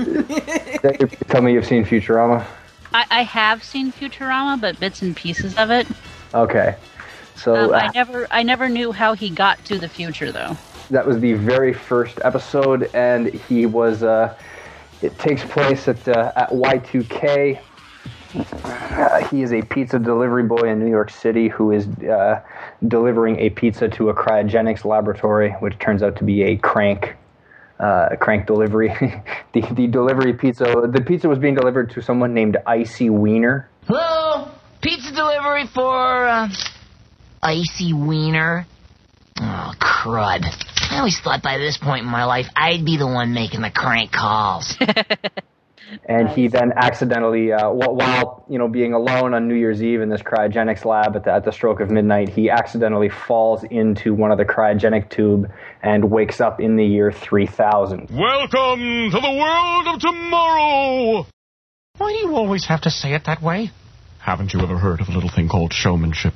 Tell me you've seen Futurama. I, I have seen Futurama, but bits and pieces of it. Okay. So Um, I uh, never, I never knew how he got to the future, though. that was the very first episode, and he was. Uh, it takes place at uh, at Y two K. Uh, he is a pizza delivery boy in New York City who is uh, delivering a pizza to a cryogenics laboratory, which turns out to be a crank. Uh, crank delivery. the the delivery pizza. The pizza was being delivered to someone named Icy Wiener. Hello, pizza delivery for uh, Icy Wiener. Oh, crud. I always thought by this point in my life I'd be the one making the crank calls. And he then accidentally, uh, wh- while you know being alone on New Year's Eve in this cryogenics lab at the, at the stroke of midnight, he accidentally falls into one of the cryogenic tube and wakes up in the year three thousand. Welcome to the world of tomorrow! Why do you always have to say it that way? Haven't you ever heard of a little thing called showmanship?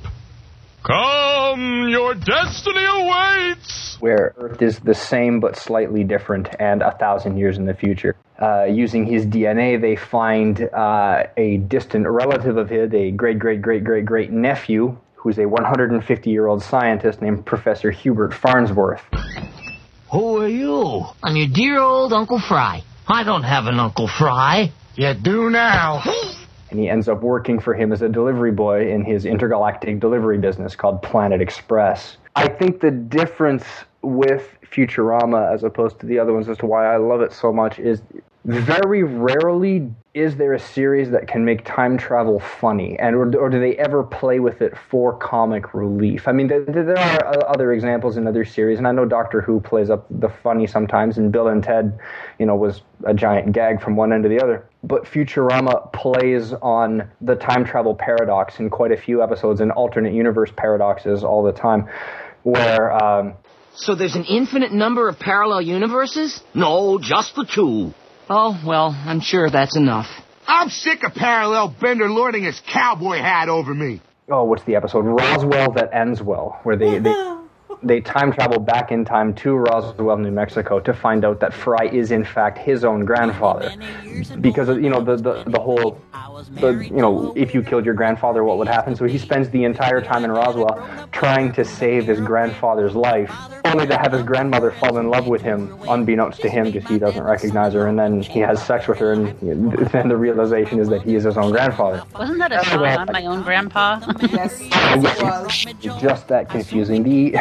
Come, your destiny awaits! Where Earth is the same but slightly different and a thousand years in the future. Uh, using his D N A, they find uh, a distant relative of his, a great-great-great-great-great nephew, who's a one hundred fifty-year-old scientist named Professor Hubert Farnsworth. Who are you? I'm your dear old Uncle Fry. I don't have an Uncle Fry. You do now. And he ends up working for him as a delivery boy in his intergalactic delivery business called Planet Express. I think the difference with Futurama as opposed to the other ones as to why I love it so much is very rarely is there a series that can make time travel funny, and or, or do they ever play with it for comic relief? I mean, there, there are other examples in other series, and I know Doctor Who plays up the funny sometimes, and Bill and Ted, you know, was a giant gag from one end to the other. But Futurama plays on the time travel paradox in quite a few episodes, and alternate universe paradoxes all the time, where... Um, so there's an infinite number of parallel universes? No, just the two. Oh, well, I'm sure that's enough. I'm sick of Parallel Bender lording his cowboy hat over me. Oh, what's the episode? Roswell That Ends Well, where they... they They time travel back in time to Roswell, New Mexico, to find out that Fry is in fact his own grandfather, because of, you know, the the the whole, the you know, if you killed your grandfather, what would happen? So he spends the entire time in Roswell trying to save his grandfather's life, only to have his grandmother fall in love with him, unbeknownst to him, because he doesn't recognize her, and then he has sex with her, and then the realization is that he is his own grandfather. Wasn't that a song, I'm my own grandpa? Yes, it was. Just that confusing. The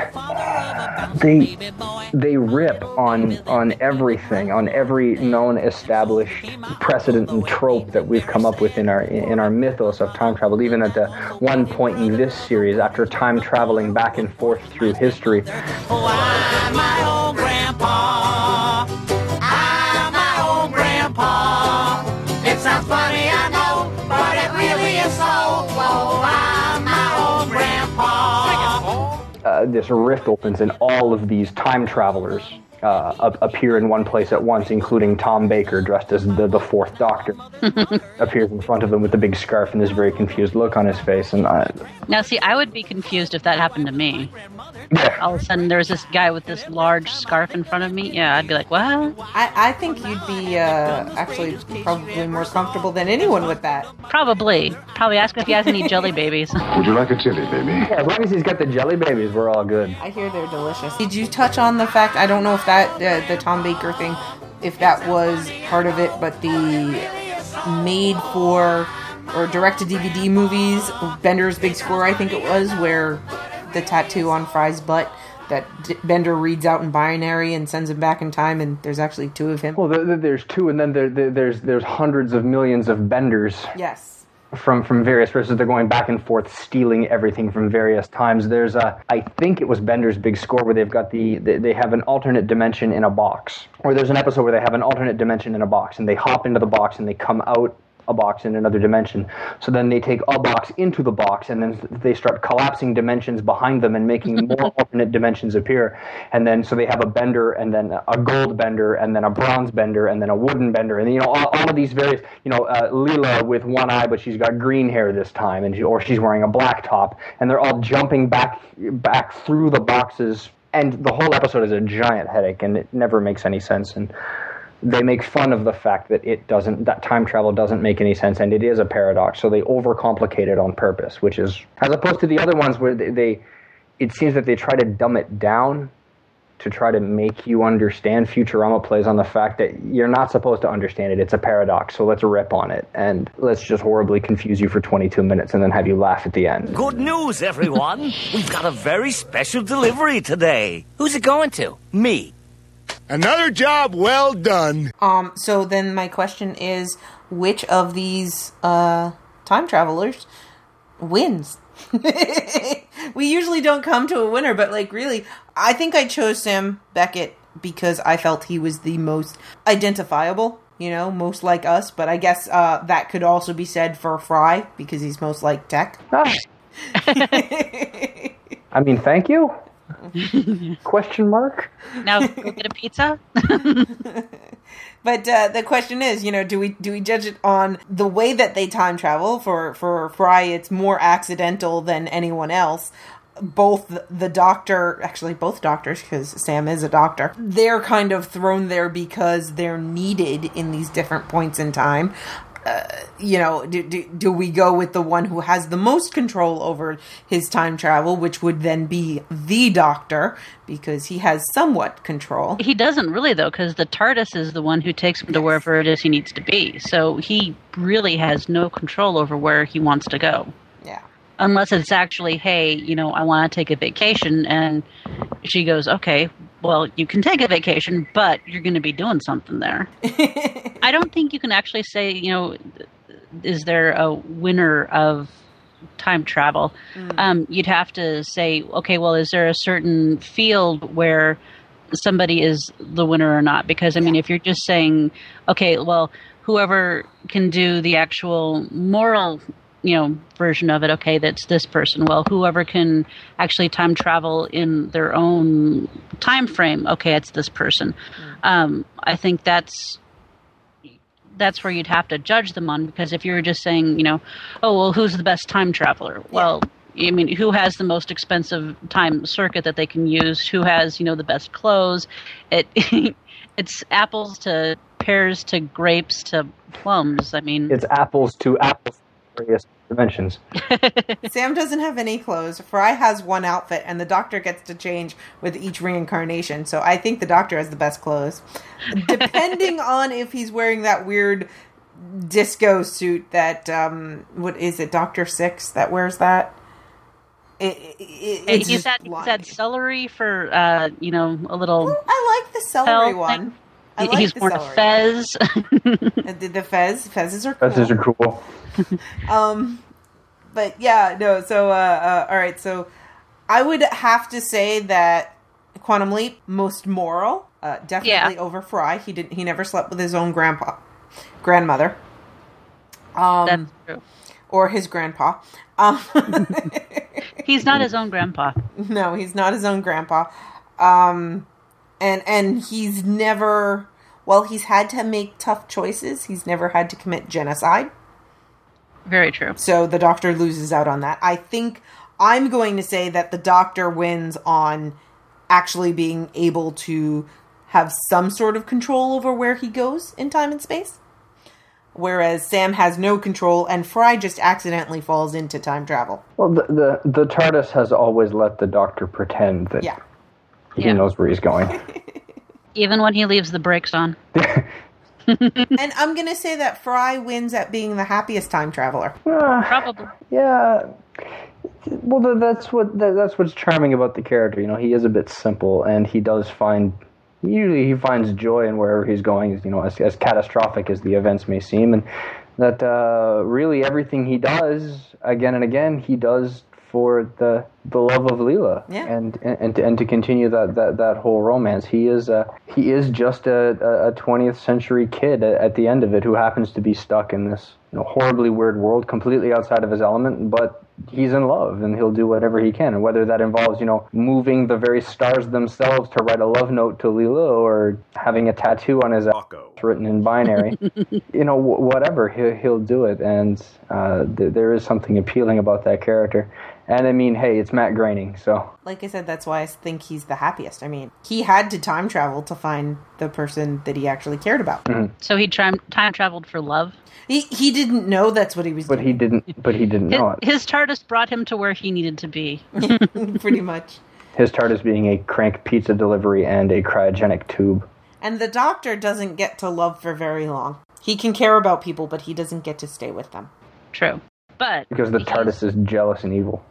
They they rip on on everything, on every known established precedent and trope that we've come up with in our in our mythos of time travel. Even at the one point in this series, after time traveling back and forth through history. Oh, I'm my own grandpa. I'm my own grandpa. It sounds funny, I know, but it really is so. Oh, I'm my own grandpa. Uh, this rift opens and all of these time travelers uh, appear in one place at once, including Tom Baker, dressed as the, the fourth Doctor, appears in front of them with the big scarf and this very confused look on his face. And I, Now, see, I would be confused if that happened to me. Yeah. All of a sudden, there's this guy with this large scarf in front of me. Yeah, I'd be like, what? I, I think you'd be uh, actually probably more comfortable than anyone with that. Probably. Probably ask him if he has any jelly babies. Would you like a jelly baby? Yeah, as long as he's got the jelly babies, we're all good. I hear they're delicious. Did you touch on the fact, I don't know if that, uh, the Tom Baker thing, if that was part of it, but the made for or direct-to-D V D movies, Bender's Big Score, I think it was, where the tattoo on Fry's butt that D- Bender reads out in binary and sends him back in time, and there's actually two of him. Well, there, there- there's two, and then there, there, there's there's hundreds of millions of Benders. Yes. From from various verses. They're going back and forth, stealing everything from various times. There's a, I think it was Bender's Big Score, where they've got the, they, they have an alternate dimension in a box. Or there's an episode where they have an alternate dimension in a box, and they hop into the box and they come out a box in another dimension. So then they take a box into the box, and then they start collapsing dimensions behind them and making more alternate dimensions appear. And then so they have a Bender, and then a gold Bender, and then a bronze Bender, and then a wooden Bender, and you know all, all of these various, you know, uh, Leela with one eye, but she's got green hair this time, and she, or she's wearing a black top, and they're all jumping back back through the boxes, and the whole episode is a giant headache, and it never makes any sense. And they make fun of the fact that it doesn't, that time travel doesn't make any sense, and it is a paradox, so they overcomplicate it on purpose, which is, as opposed to the other ones where they, they it seems that they try to dumb it down to try to make you understand. Futurama plays on the fact that you're not supposed to understand it, it's a paradox, so let's rip on it, and let's just horribly confuse you for twenty-two minutes and then have you laugh at the end. Good news, everyone. We've got a very special delivery today. Who's it going to? Me. Another job well done. Um, so then my question is, which of these uh, time travelers wins? We usually don't come to a winner, but like really, I think I chose Sam Beckett because I felt he was the most identifiable, you know, most like us, but I guess uh, that could also be said for Fry because he's most like Tech. Ah. I mean, thank you? Question mark? Now go get a pizza. But uh, the question is, you know, do we do we judge it on the way that they time travel? For for Fry, it's more accidental than anyone else. Both the doctor, actually both doctors, because Sam is a doctor, they're kind of thrown there because they're needed in these different points in time. Uh, you know, do, do, do we go with the one who has the most control over his time travel, which would then be the Doctor, because he has somewhat control? He doesn't really, though, because the TARDIS is the one who takes him to wherever it is he needs to be. So he really has no control over where he wants to go. Yeah. Unless it's actually, hey, you know, I want to take a vacation, and she goes, okay, well, you can take a vacation, but you're going to be doing something there. I don't think you can actually say, you know, is there a winner of time travel? Mm. Um, you'd have to say, okay, well, is there a certain field where somebody is the winner or not? Because, I mean, yeah. if you're just saying, okay, well, whoever can do the actual moral, you know, version of it, okay, that's this person. Well, whoever can actually time travel in their own time frame, okay, it's this person. Mm. Um, I think that's that's where you'd have to judge them on, because if you were just saying, you know, oh, well, who's the best time traveler? Yeah. Well, I mean, who has the most expensive time circuit that they can use? Who has, you know, the best clothes? It it's apples to pears to grapes to plums. I mean, it's apples to apples. Various dimensions. Sam doesn't have any clothes. Fry has one outfit, and the Doctor gets to change with each reincarnation. So I think the Doctor has the best clothes. Depending on if he's wearing that weird disco suit that, um, what is it, Doctor Six that wears that? It, it, it's is that, is that celery for, uh, you know, a little... Well, I like the celery one. Thing. I like He's worn a fez. the, the fez. Fezzes are cool. Fezzes are cool. um, but yeah, no, so, uh, uh, all right, so I would have to say that Quantum Leap, most moral, uh, definitely yeah. over Fry. He didn't, he never slept with his own grandpa, grandmother. Um, That's true. Or his grandpa. Um, he's not his own grandpa. No, he's not his own grandpa. Um, and, and he's never, well, he's had to make tough choices. He's never had to commit genocide. Very true. So the Doctor loses out on that. I think I'm going to say that the Doctor wins on actually being able to have some sort of control over where he goes in time and space. Whereas Sam has no control, and Fry just accidentally falls into time travel. Well, the the, the TARDIS has always let the Doctor pretend that yeah. he yeah. knows where he's going. Even when he leaves the brakes on. And I'm going to say that Fry wins at being the happiest time traveler. Uh, Probably. Yeah. Well, that's what that's what's charming about the character. You know, he is a bit simple, and he does find... Usually he finds joy in wherever he's going, you know, as, as catastrophic as the events may seem. And that uh, really everything he does, again and again, he does for the the love of Leela, yeah. and and and to continue that, that, that whole romance. He is uh, he is just a, a twentieth century kid at, at the end of it who happens to be stuck in this, you know, horribly weird world, completely outside of his element, but he's in love, and he'll do whatever he can. And whether that involves, you know, moving the very stars themselves to write a love note to Leela, or having a tattoo on his ass written in binary, you know, w- whatever, he'll, he'll do it. And uh, th- there is something appealing about that character. And I mean, hey, it's Matt Groening, so... Like I said, that's why I think he's the happiest. I mean, he had to time travel to find the person that he actually cared about. Mm-hmm. So he tra- time traveled for love? He he didn't know that's what he was but doing. He didn't, but he didn't his, know it. His TARDIS brought him to where he needed to be. Pretty much. His TARDIS being a crank pizza delivery and a cryogenic tube. And the Doctor doesn't get to love for very long. He can care about people, but he doesn't get to stay with them. True. But because the TARDIS is jealous and evil.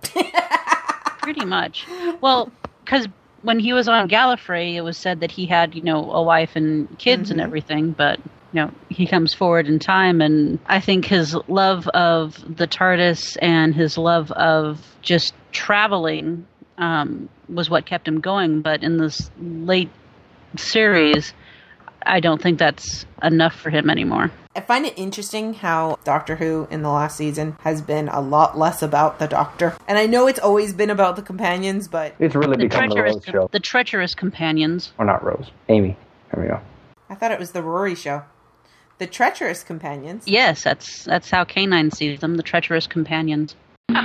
Pretty much. Well, because when he was on Gallifrey, it was said that he had, you know, a wife and kids mm-hmm. and everything, but, you know, he comes forward in time, and I think his love of the TARDIS and his love of just traveling um, was what kept him going, but in this late series, I don't think that's enough for him anymore. I find it interesting how Doctor Who in the last season has been a lot less about the Doctor. And I know it's always been about the companions, but... It's really the become the Rose show. The treacherous companions. Or not Rose. Amy. There we go. I thought it was the Rory show. The treacherous companions. Yes, that's that's how Canine sees them, the treacherous companions.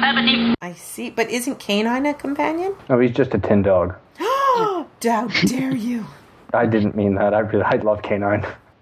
I see. But isn't Canine a companion? No, he's just a tin dog. How dare you! I didn't mean that. I really, I love Canine.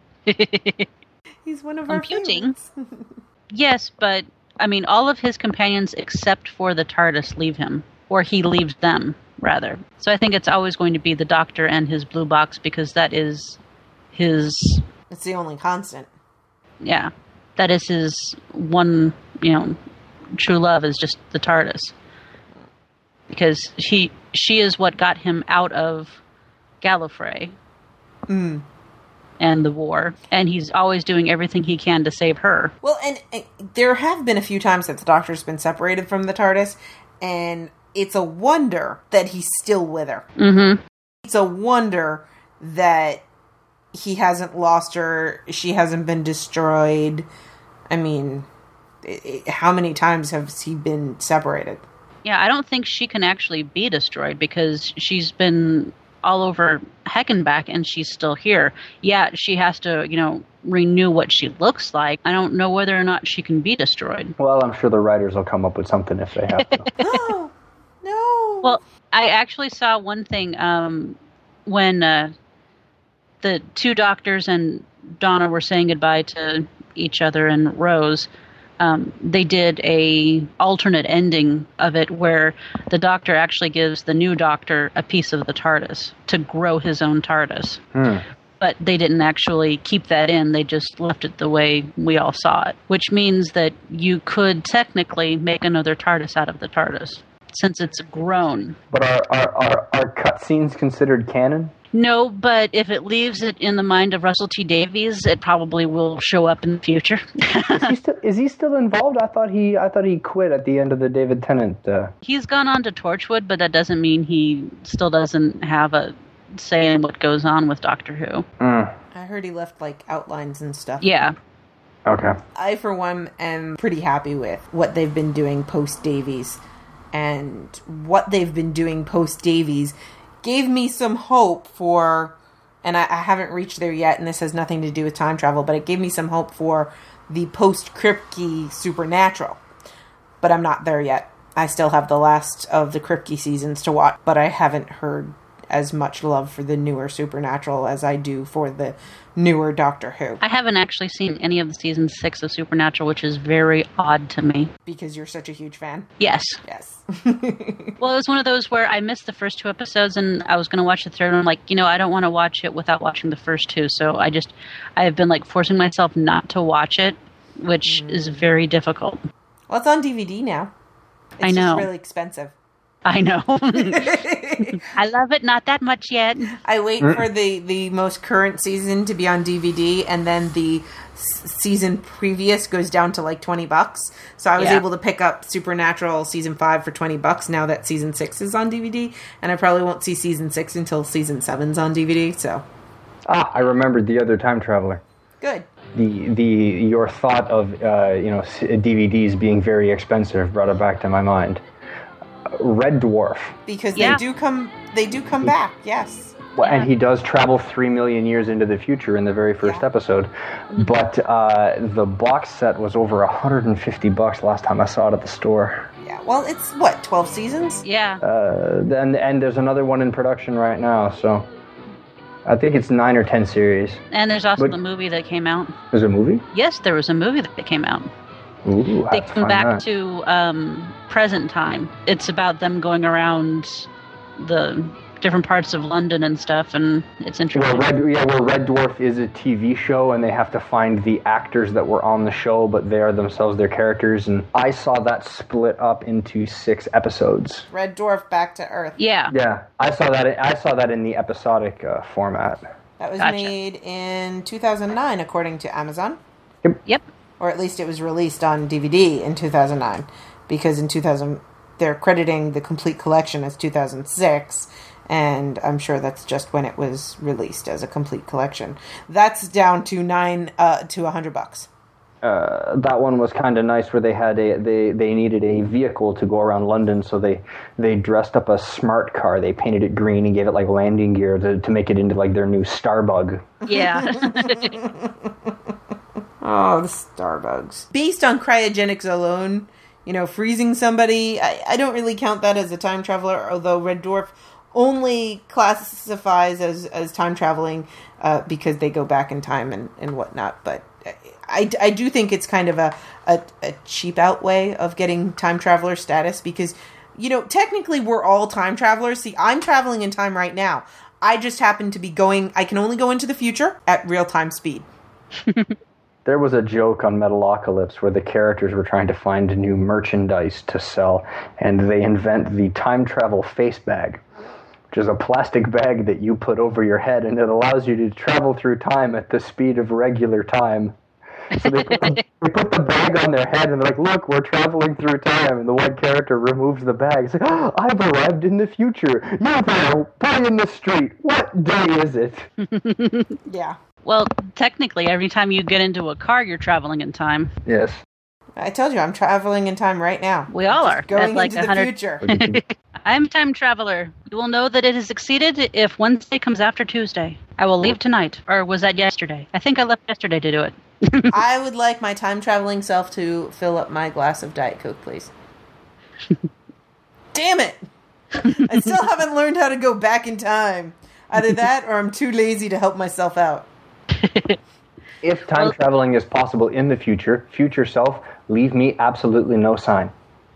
He's one of Computing. our favorites. Yes, but, I mean, all of his companions except for the TARDIS leave him. Or he leaves them, rather. So I think it's always going to be the Doctor and his blue box, because that is his... It's the only constant. Yeah. That is his one, you know, true love is just the TARDIS. Because he, she is what got him out of Gallifrey Mm. and the war, and he's always doing everything he can to save her. Well, and, and there have been a few times that the Doctor's been separated from the TARDIS, and it's a wonder that he's still with her. Mm-hmm. It's a wonder that he hasn't lost her, she hasn't been destroyed. I mean, it, it, how many times has he been separated? Yeah, I don't think she can actually be destroyed because she's been all over Heckenback and she's still here. Yeah, she has to, you know, renew what she looks like. I don't know whether or not she can be destroyed. Well, I'm sure the writers will come up with something if they have to. Oh, no. Well, I actually saw one thing um, when uh, the two doctors and Donna were saying goodbye to each other and Rose. Um, they did a alternate ending of it where the Doctor actually gives the new Doctor a piece of the TARDIS to grow his own TARDIS. Hmm. But they didn't actually keep that in. They just left it the way we all saw it, which means that you could technically make another TARDIS out of the TARDIS since it's grown. But are are are, are cutscenes considered canon? No, but if it leaves it in the mind of Russell T Davies, it probably will show up in the future. is, he still, is he still involved? I thought he I thought he quit at the end of the David Tennant. Uh... He's gone on to Torchwood, but that doesn't mean he still doesn't have a say in what goes on with Doctor Who. Mm. I heard he left, like, outlines and stuff. Yeah. Okay. I, for one, am pretty happy with what they've been doing post-Davies. And what they've been doing post-Davies gave me some hope for, and I, I haven't reached there yet, and this has nothing to do with time travel, but it gave me some hope for the post-Kripke Supernatural. But I'm not there yet. I still have the last of the Kripke seasons to watch, but I haven't heard as much love for the newer Supernatural as I do for the newer Doctor Who. I haven't actually seen any of the season six of Supernatural, which is very odd to me. Because you're such a huge fan? Yes. Yes. Well, it was one of those where I missed the first two episodes and I was going to watch the third one. I'm like, you know, I don't want to watch it without watching the first two. So I just, I have been like forcing myself not to watch it, which mm. is very difficult. Well, it's on D V D now. It's I know. Just really expensive. I know. I love it, not that much yet. I wait mm. for the, the most current season to be on D V D, and then the s- season previous goes down to like twenty bucks. So I was yeah. able to pick up Supernatural season five for twenty bucks now that season six is on D V D, and I probably won't see season six until season seven's on D V D, so. Ah, I remembered the other time traveler. Good. The the your thought of uh, you know D V Ds being very expensive brought it back to my mind. Red Dwarf, because yeah. they do come they do come back. Yes. Well, yeah. and he does travel three million years into the future in the very first yeah. episode. Mm-hmm. But uh, the box set was over a hundred and fifty bucks last time I saw it at the store. Yeah. Well, it's what twelve seasons. Yeah. Uh, and and there's another one in production right now, so I think it's nine or ten series. And there's also but, the movie that came out. There's a movie? Yes, there was a movie that came out. Ooh, they come back that. to um, present time. It's about them going around the different parts of London and stuff, and it's interesting. Well, Red, yeah, well, Red Dwarf is a T V show, and they have to find the actors that were on the show, but they are themselves their characters. And I saw that split up into six episodes. Red Dwarf Back to Earth. Yeah, yeah, I saw that. I saw that in the episodic uh, format. That was gotcha. made in two thousand nine, according to Amazon. Yep. Yep. Or at least it was released on D V D in two thousand nine, because in two thousand they're crediting the complete collection as two thousand six, and I'm sure that's just when it was released as a complete collection. That's down to nine uh, to a hundred bucks. Uh, that one was kind of nice, where they had a they, they needed a vehicle to go around London, so they they dressed up a smart car. They painted it green and gave it like landing gear to to make it into like their new Starbug. Yeah. Oh, the Starbugs. Based on cryogenics alone, you know, freezing somebody, I, I don't really count that as a time traveler, although Red Dwarf only classifies as, as time traveling uh, because they go back in time and, and whatnot. But I, I do think it's kind of a, a, a cheap out way of getting time traveler status because, you know, technically we're all time travelers. See, I'm traveling in time right now. I just happen to be going, I can only go into the future at real-time speed. There was a joke on Metalocalypse where the characters were trying to find new merchandise to sell, and they invent the time travel face bag, which which is a plastic bag that you put over your head, and it allows you to travel through time at the speed of regular time. So they put, the, they put the bag on their head, and they're like, look, we're traveling through time. And the one character removes the bag. It's like, oh, I've arrived in the future. You're there, play in the street. What day is it? Yeah. Well, technically, every time you get into a car, you're traveling in time. Yes. I told you, I'm traveling in time right now. We all are. Going At like into the one hundred future. I'm a time traveler. You will know that it is exceeded if Wednesday comes after Tuesday. I will leave tonight. Or was that yesterday? I think I left yesterday to do it. I would like my time-traveling self to fill up my glass of Diet Coke, please. Damn it! I still haven't learned how to go back in time. Either that or I'm too lazy to help myself out. If time traveling is possible in the future, future self, leave me absolutely no sign.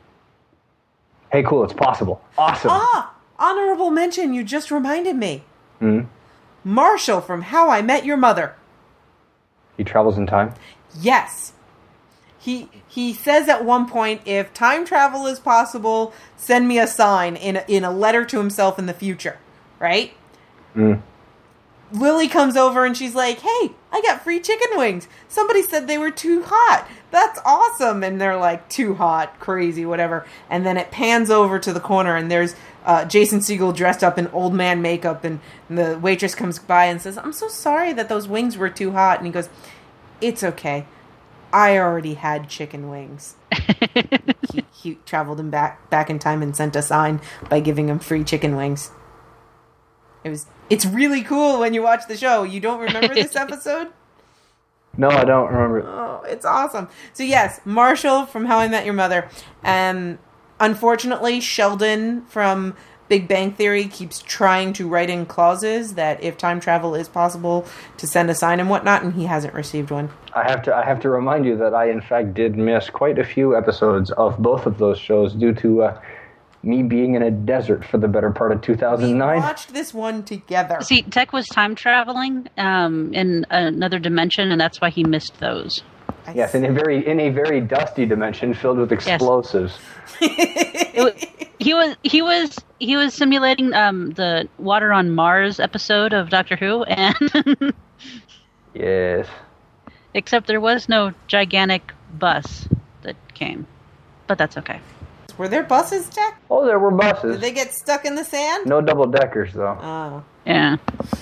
Hey, cool, it's possible. Awesome. Ah! Honorable mention, you just reminded me. Hmm? Marshall from How I Met Your Mother. He travels in time? Yes. He he says at one point, if time travel is possible, send me a sign in a, in a letter to himself in the future. Right? Hmm. Lily comes over and she's like, hey, I got free chicken wings. Somebody said they were too hot. That's awesome. And they're like, too hot, crazy, whatever. And then it pans over to the corner and there's uh, Jason Segel dressed up in old man makeup. And, and the waitress comes by and says, I'm so sorry that those wings were too hot. And he goes, it's okay. I already had chicken wings. he, he traveled him back, back in time and sent a sign by giving him free chicken wings. It was... It's really cool when you watch the show. You don't remember this episode? No, I don't remember. Oh, it's awesome. So yes, Marshall from How I Met Your Mother. And unfortunately, Sheldon from Big Bang Theory keeps trying to write in clauses that if time travel is possible to send a sign and whatnot, and he hasn't received one. I have to I have to remind you that I, in fact, did miss quite a few episodes of both of those shows due to... Uh, me being in a desert for the better part of two thousand nine. We watched this one together. See, Tech was time traveling um, in another dimension, and that's why he missed those. I Yes, in a very in a very dusty dimension filled with explosives. It was, he was he was he was simulating um, the Water on Mars episode of Doctor Who, and Yes. except there was no gigantic bus that came, but that's okay. Were there buses, Jack? Oh, there were buses. Did they get stuck in the sand? No double deckers though. Oh. Yeah.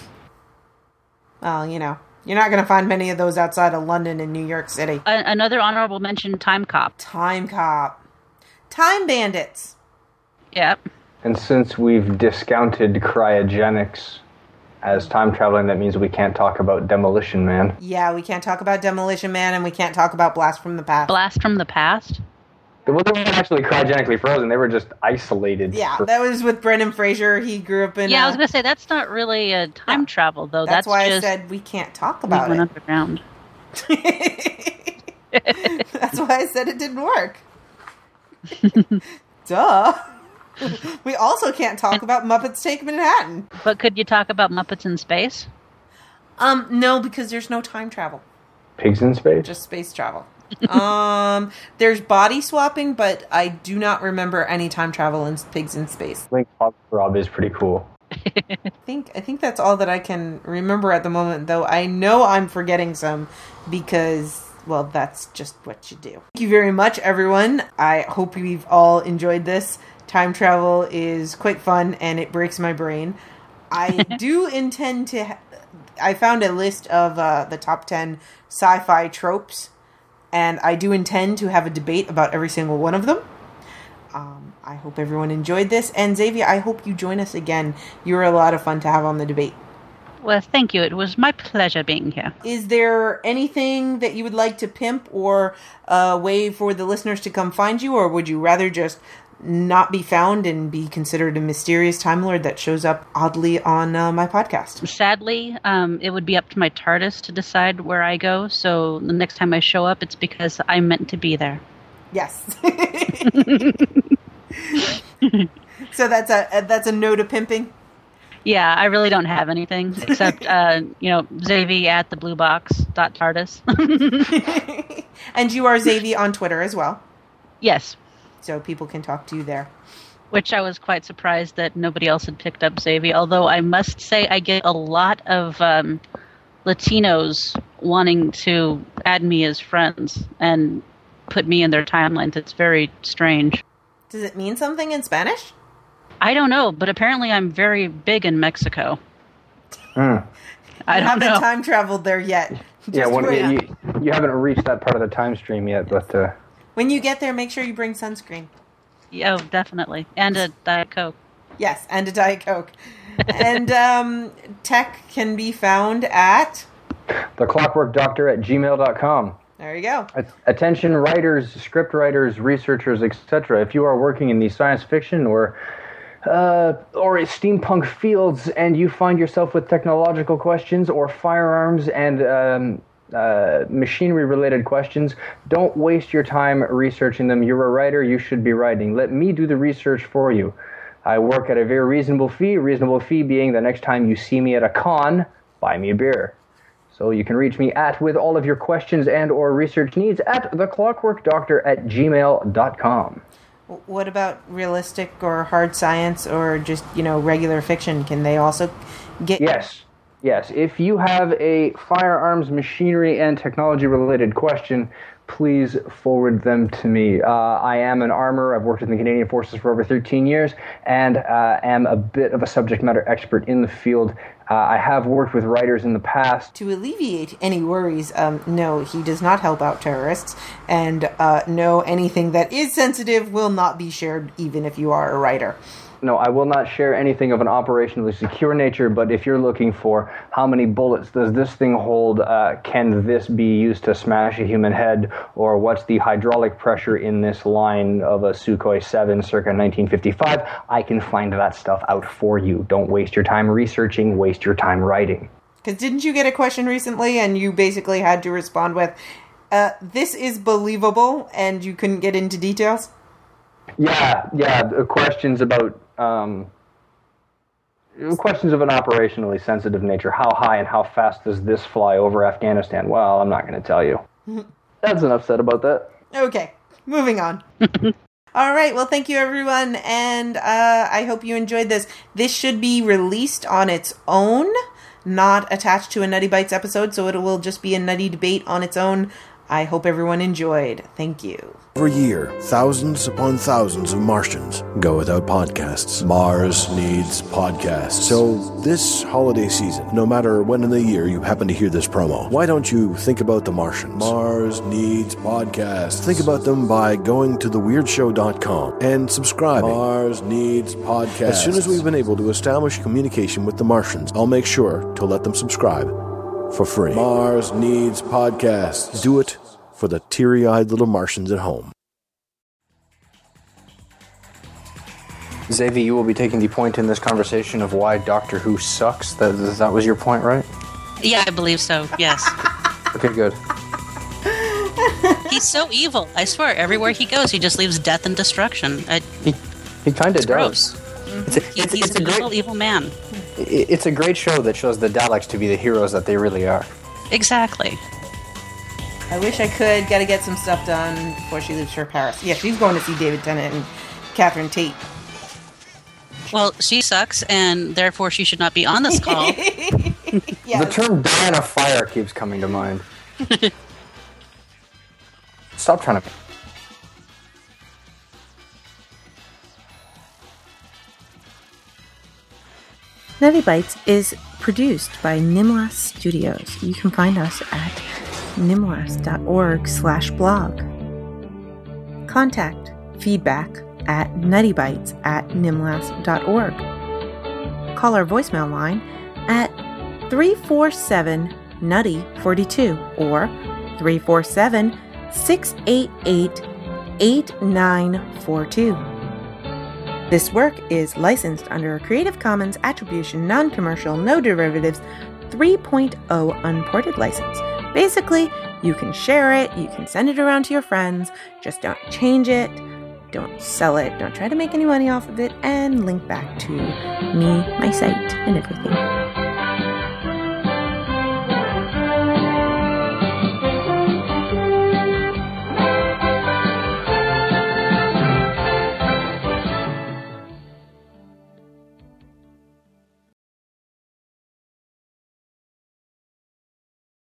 Well, you know, you're not going to find many of those outside of London and New York City. A- another honorable mention: Time Cop. Time Cop. Time Bandits. Yep. And since we've discounted cryogenics as time traveling, that means we can't talk about Demolition Man. Yeah, we can't talk about Demolition Man, and we can't talk about Blast from the Past. Blast from the Past. Well, they weren't actually cryogenically frozen. They were just isolated. Yeah, for- that was with Brendan Fraser. He grew up in... Yeah, uh, I was gonna say that's not really a time No. travel though. That's, That's, why just I said we can't talk we about went it. underground. That's why I said it didn't work. Duh. We also can't talk about Muppets Take Manhattan. But could you talk about Muppets in space? Um, no, because there's no time travel. Pigs in space? Just space travel. um, there's body swapping, but I do not remember any time travel in Pigs in Space. I think Pop Rob is pretty cool. I think I think that's all that I can remember at the moment, though I know I'm forgetting some because, well, that's just what you do. Thank you very much, everyone. I hope you've all enjoyed this. Time travel is quite fun, and it breaks my brain. I do intend to... Ha- I found a list of uh, the top ten sci-fi tropes, and I do intend to have a debate about every single one of them. Um, I hope everyone enjoyed this. And Xavier, I hope you join us again. You were a lot of fun to have on the debate. Well, thank you. It was my pleasure being here. Is there anything that you would like to pimp or a way for the listeners to come find you? Or would you rather just not be found and be considered a mysterious Time Lord that shows up oddly on uh, my podcast? Sadly, um, it would be up to my TARDIS to decide where I go. So the next time I show up, it's because I'm meant to be there. Yes. So that's a that's a no to pimping? Yeah, I really don't have anything except, uh, you know, Xavier at the blue box dot TARDIS. And you are Xavier on Twitter as well. Yes. So people can talk to you there. Which I was quite surprised that nobody else had picked up Xavi. Although I must say I get a lot of um, Latinos wanting to add me as friends and put me in their timelines. It's very strange. Does it mean something in Spanish? I don't know, but apparently I'm very big in Mexico. Mm. I You don't haven't know. time traveled there yet. Just Yeah, when, wait. you, you haven't reached that part of the time stream yet, but uh, When you get there, make sure you bring sunscreen. Yeah, oh, definitely. And a Diet Coke. Yes, and a Diet Coke. And um, tech can be found at... the clockwork doctor at gmail dot com. There you go. Attention writers, script writers, researchers, et cetera. If you are working in the science fiction or uh, or steampunk fields and you find yourself with technological questions or firearms and um, uh, machinery-related questions, don't waste your time researching them. You're a writer, you should be writing. Let me do the research for you. I work at a very reasonable fee, reasonable fee being the next time you see me at a con, buy me a beer. So you can reach me at, with all of your questions and or research needs, at the clockwork doctor at gmail dot com. What about realistic or hard science or just, you know, regular fiction? Can they also get... Yes. Yes. If you have a firearms, machinery, and technology-related question, please forward them to me. Uh, I am an armor. I've worked in the Canadian Forces for over thirteen years and uh, am a bit of a subject matter expert in the field. Uh, I have worked with writers in the past. To alleviate any worries, um, no, he does not help out terrorists, and uh, no, anything that is sensitive will not be shared even if you are a writer. No, I will not share anything of an operationally secure nature, but if you're looking for how many bullets does this thing hold, uh, can this be used to smash a human head, or what's the hydraulic pressure in this line of a Sukhoi seven circa nineteen fifty-five, I can find that stuff out for you. Don't waste your time researching, waste your time writing. Because didn't you get a question recently and you basically had to respond with, uh, this is believable, and you couldn't get into details? Yeah, yeah, the questions about... Um, questions of an operationally sensitive nature. How high and how fast does this fly over Afghanistan? Well, I'm not going to tell you. That's enough said about that. Okay, moving on. All right, well, thank you, everyone, and uh, I hope you enjoyed this. This should be released on its own, not attached to a Nutty Bites episode, so it will just be a Nutty Debate on its own. I hope everyone enjoyed. Thank you. Every year, thousands upon thousands of Martians go without podcasts. Mars needs podcasts. So this holiday season, no matter when in the year you happen to hear this promo, why don't you think about the Martians? Mars needs podcasts. Think about them by going to the weird show dot com and subscribing. Mars needs podcasts. As soon as we've been able to establish communication with the Martians, I'll make sure to let them subscribe for free. Mars needs podcasts. Do it for the teary-eyed little Martians at home. Xavi, you will be taking the point in this conversation of why Doctor Who sucks. That, that was your point, right? Yeah, I believe so, yes. Okay, good. He's so evil. I swear, everywhere he goes, he just leaves death and destruction. I, He, he kind of does. gross. It's a, He, it's, he's it's a a great, little evil man. it's a great show that shows the Daleks to be the heroes that they really are. Exactly. I wish I could. Gotta get some stuff done before she leaves for Paris. Yeah, she's going to see David Tennant and Catherine Tate. Well, she sucks, and therefore she should not be on this call. Yes. The term "die in a fire" keeps coming to mind. Stop trying to... Nutty Bites is produced by Nimlas Studios. You can find us at nimlas.org slash blog. Contact feedback at nuttybites at nimlas.org. Call our voicemail line at three four seven nutty forty-two or three four seven, six eight eight, eight nine four two. This work is licensed under a Creative Commons Attribution Non-Commercial No Derivatives three point oh Unported license. Basically, you can share it, you can send it around to your friends, just don't change it, don't sell it, don't try to make any money off of it, and link back to me, my site, and everything.